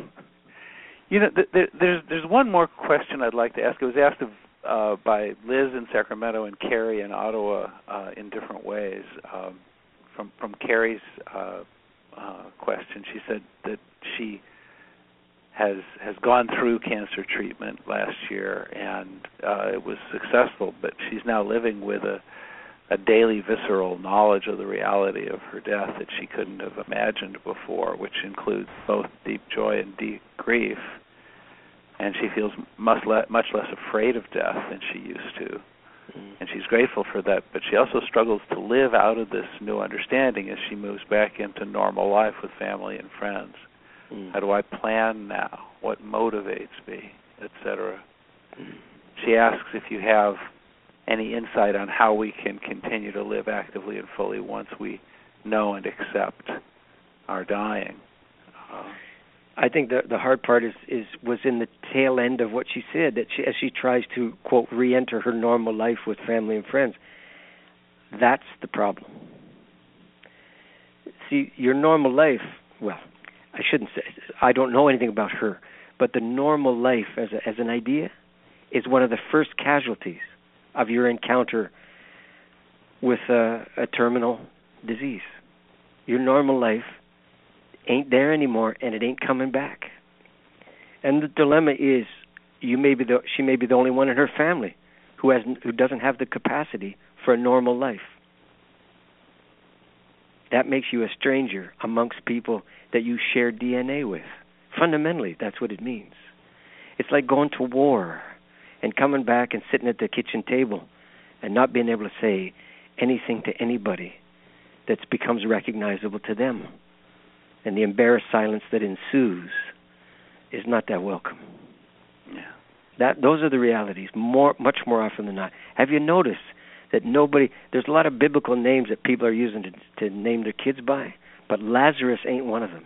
There's one more question I'd like to ask. It was asked by Liz in Sacramento and Carrie in Ottawa in different ways. From Carrie's question, she said that she has gone through cancer treatment last year and it was successful, but she's now living with a daily visceral knowledge of the reality of her death that she couldn't have imagined before, which includes both deep joy and deep grief. And she feels much less afraid of death than she used to. And she's grateful for that, but she also struggles to live out of this new understanding as she moves back into normal life with family and friends. How do I plan now? What motivates me, etc.? She asks if you have any insight on how we can continue to live actively and fully once we know and accept our dying. I think the hard part was in the tail end of what she said, that as she tries to, quote, re-enter her normal life with family and friends. That's the problem. See, your normal life, well, I shouldn't say, I don't know anything about her, but the normal life as an idea is one of the first casualties of your encounter with a terminal disease. Your normal life ain't there anymore, and it ain't coming back. And the dilemma is, she may be the only one in her family who doesn't have the capacity for a normal life. That makes you a stranger amongst people that you share DNA with. Fundamentally, that's what it means. It's like going to war and coming back and sitting at the kitchen table and not being able to say anything to anybody that becomes recognizable to them. And the embarrassed silence that ensues is not that welcome. Yeah. Those are the realities, much more often than not. Have you noticed that there's a lot of biblical names that people are using to name their kids by, but Lazarus ain't one of them.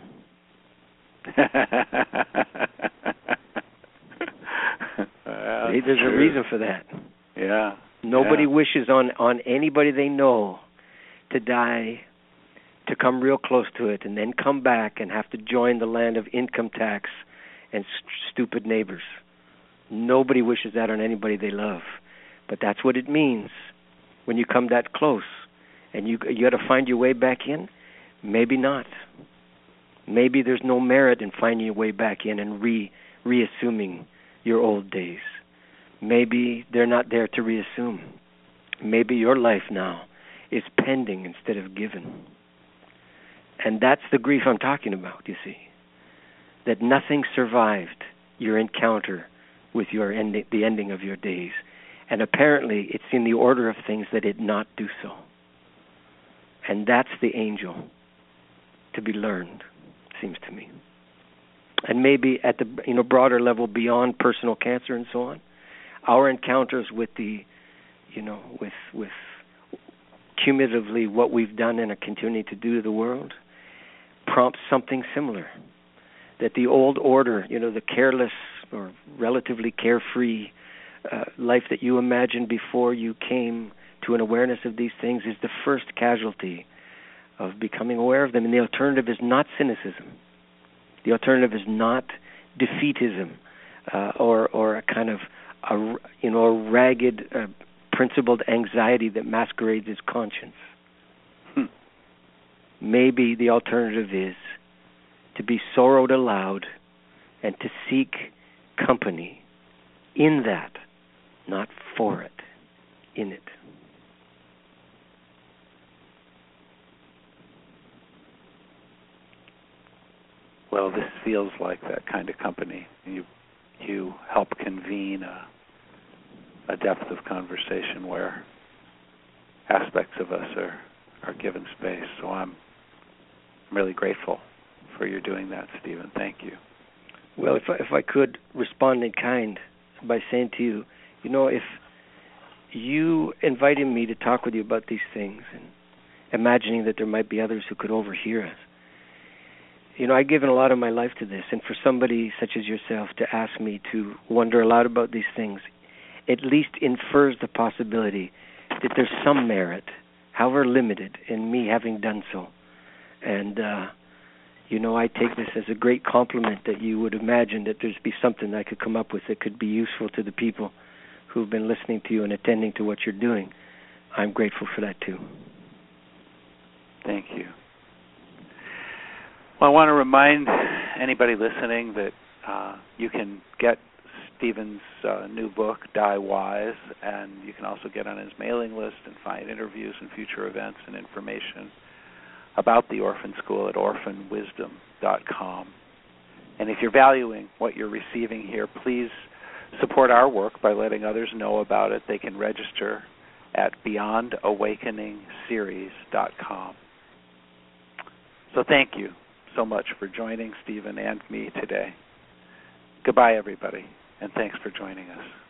There's a reason for that. Yeah. Nobody wishes on anybody they know to die, to come real close to it, and then come back and have to join the land of income tax and stupid neighbors. Nobody wishes that on anybody they love. But that's what it means when you come that close. And you got to find your way back in? Maybe not. Maybe there's no merit in finding your way back in and reassuming your old days. Maybe they're not there to reassume. Maybe your life now is pending instead of given. And that's the grief I'm talking about, you see. That nothing survived your encounter with the ending of your days. And apparently it's in the order of things that it not do so. And that's the angel to be learned, seems to me. And maybe at the broader level beyond personal cancer and so on, our encounters with with cumulatively what we've done and are continuing to do to the world prompts something similar. That the old order, the careless or relatively carefree life that you imagined before you came to an awareness of these things is the first casualty of becoming aware of them. And the alternative is not cynicism. The alternative is not defeatism or a kind of a ragged, principled anxiety that masquerades as conscience. Maybe the alternative is to be sorrowed aloud and to seek company in that, not for it, in it. Well, this feels like that kind of company. You help convene a depth of conversation where aspects of us are given space. So I'm really grateful for your doing that, Stephen. Thank you. Well, if I could respond in kind by saying to you, if you invited me to talk with you about these things and imagining that there might be others who could overhear us, I've given a lot of my life to this, and for somebody such as yourself to ask me to wonder aloud about these things at least infers the possibility that there's some merit, however limited, in me having done so. And, I take this as a great compliment that you would imagine that there's be something I could come up with that could be useful to the people who've been listening to you and attending to what you're doing. I'm grateful for that, too. Thank you. Well, I want to remind anybody listening that you can get Stephen's new book, Die Wise, and you can also get on his mailing list and find interviews and future events and information about the Orphan School at orphanwisdom.com. And if you're valuing what you're receiving here, please support our work by letting others know about it. They can register at beyondawakeningseries.com. So thank you so much for joining Stephen and me today. Goodbye, everybody, and thanks for joining us.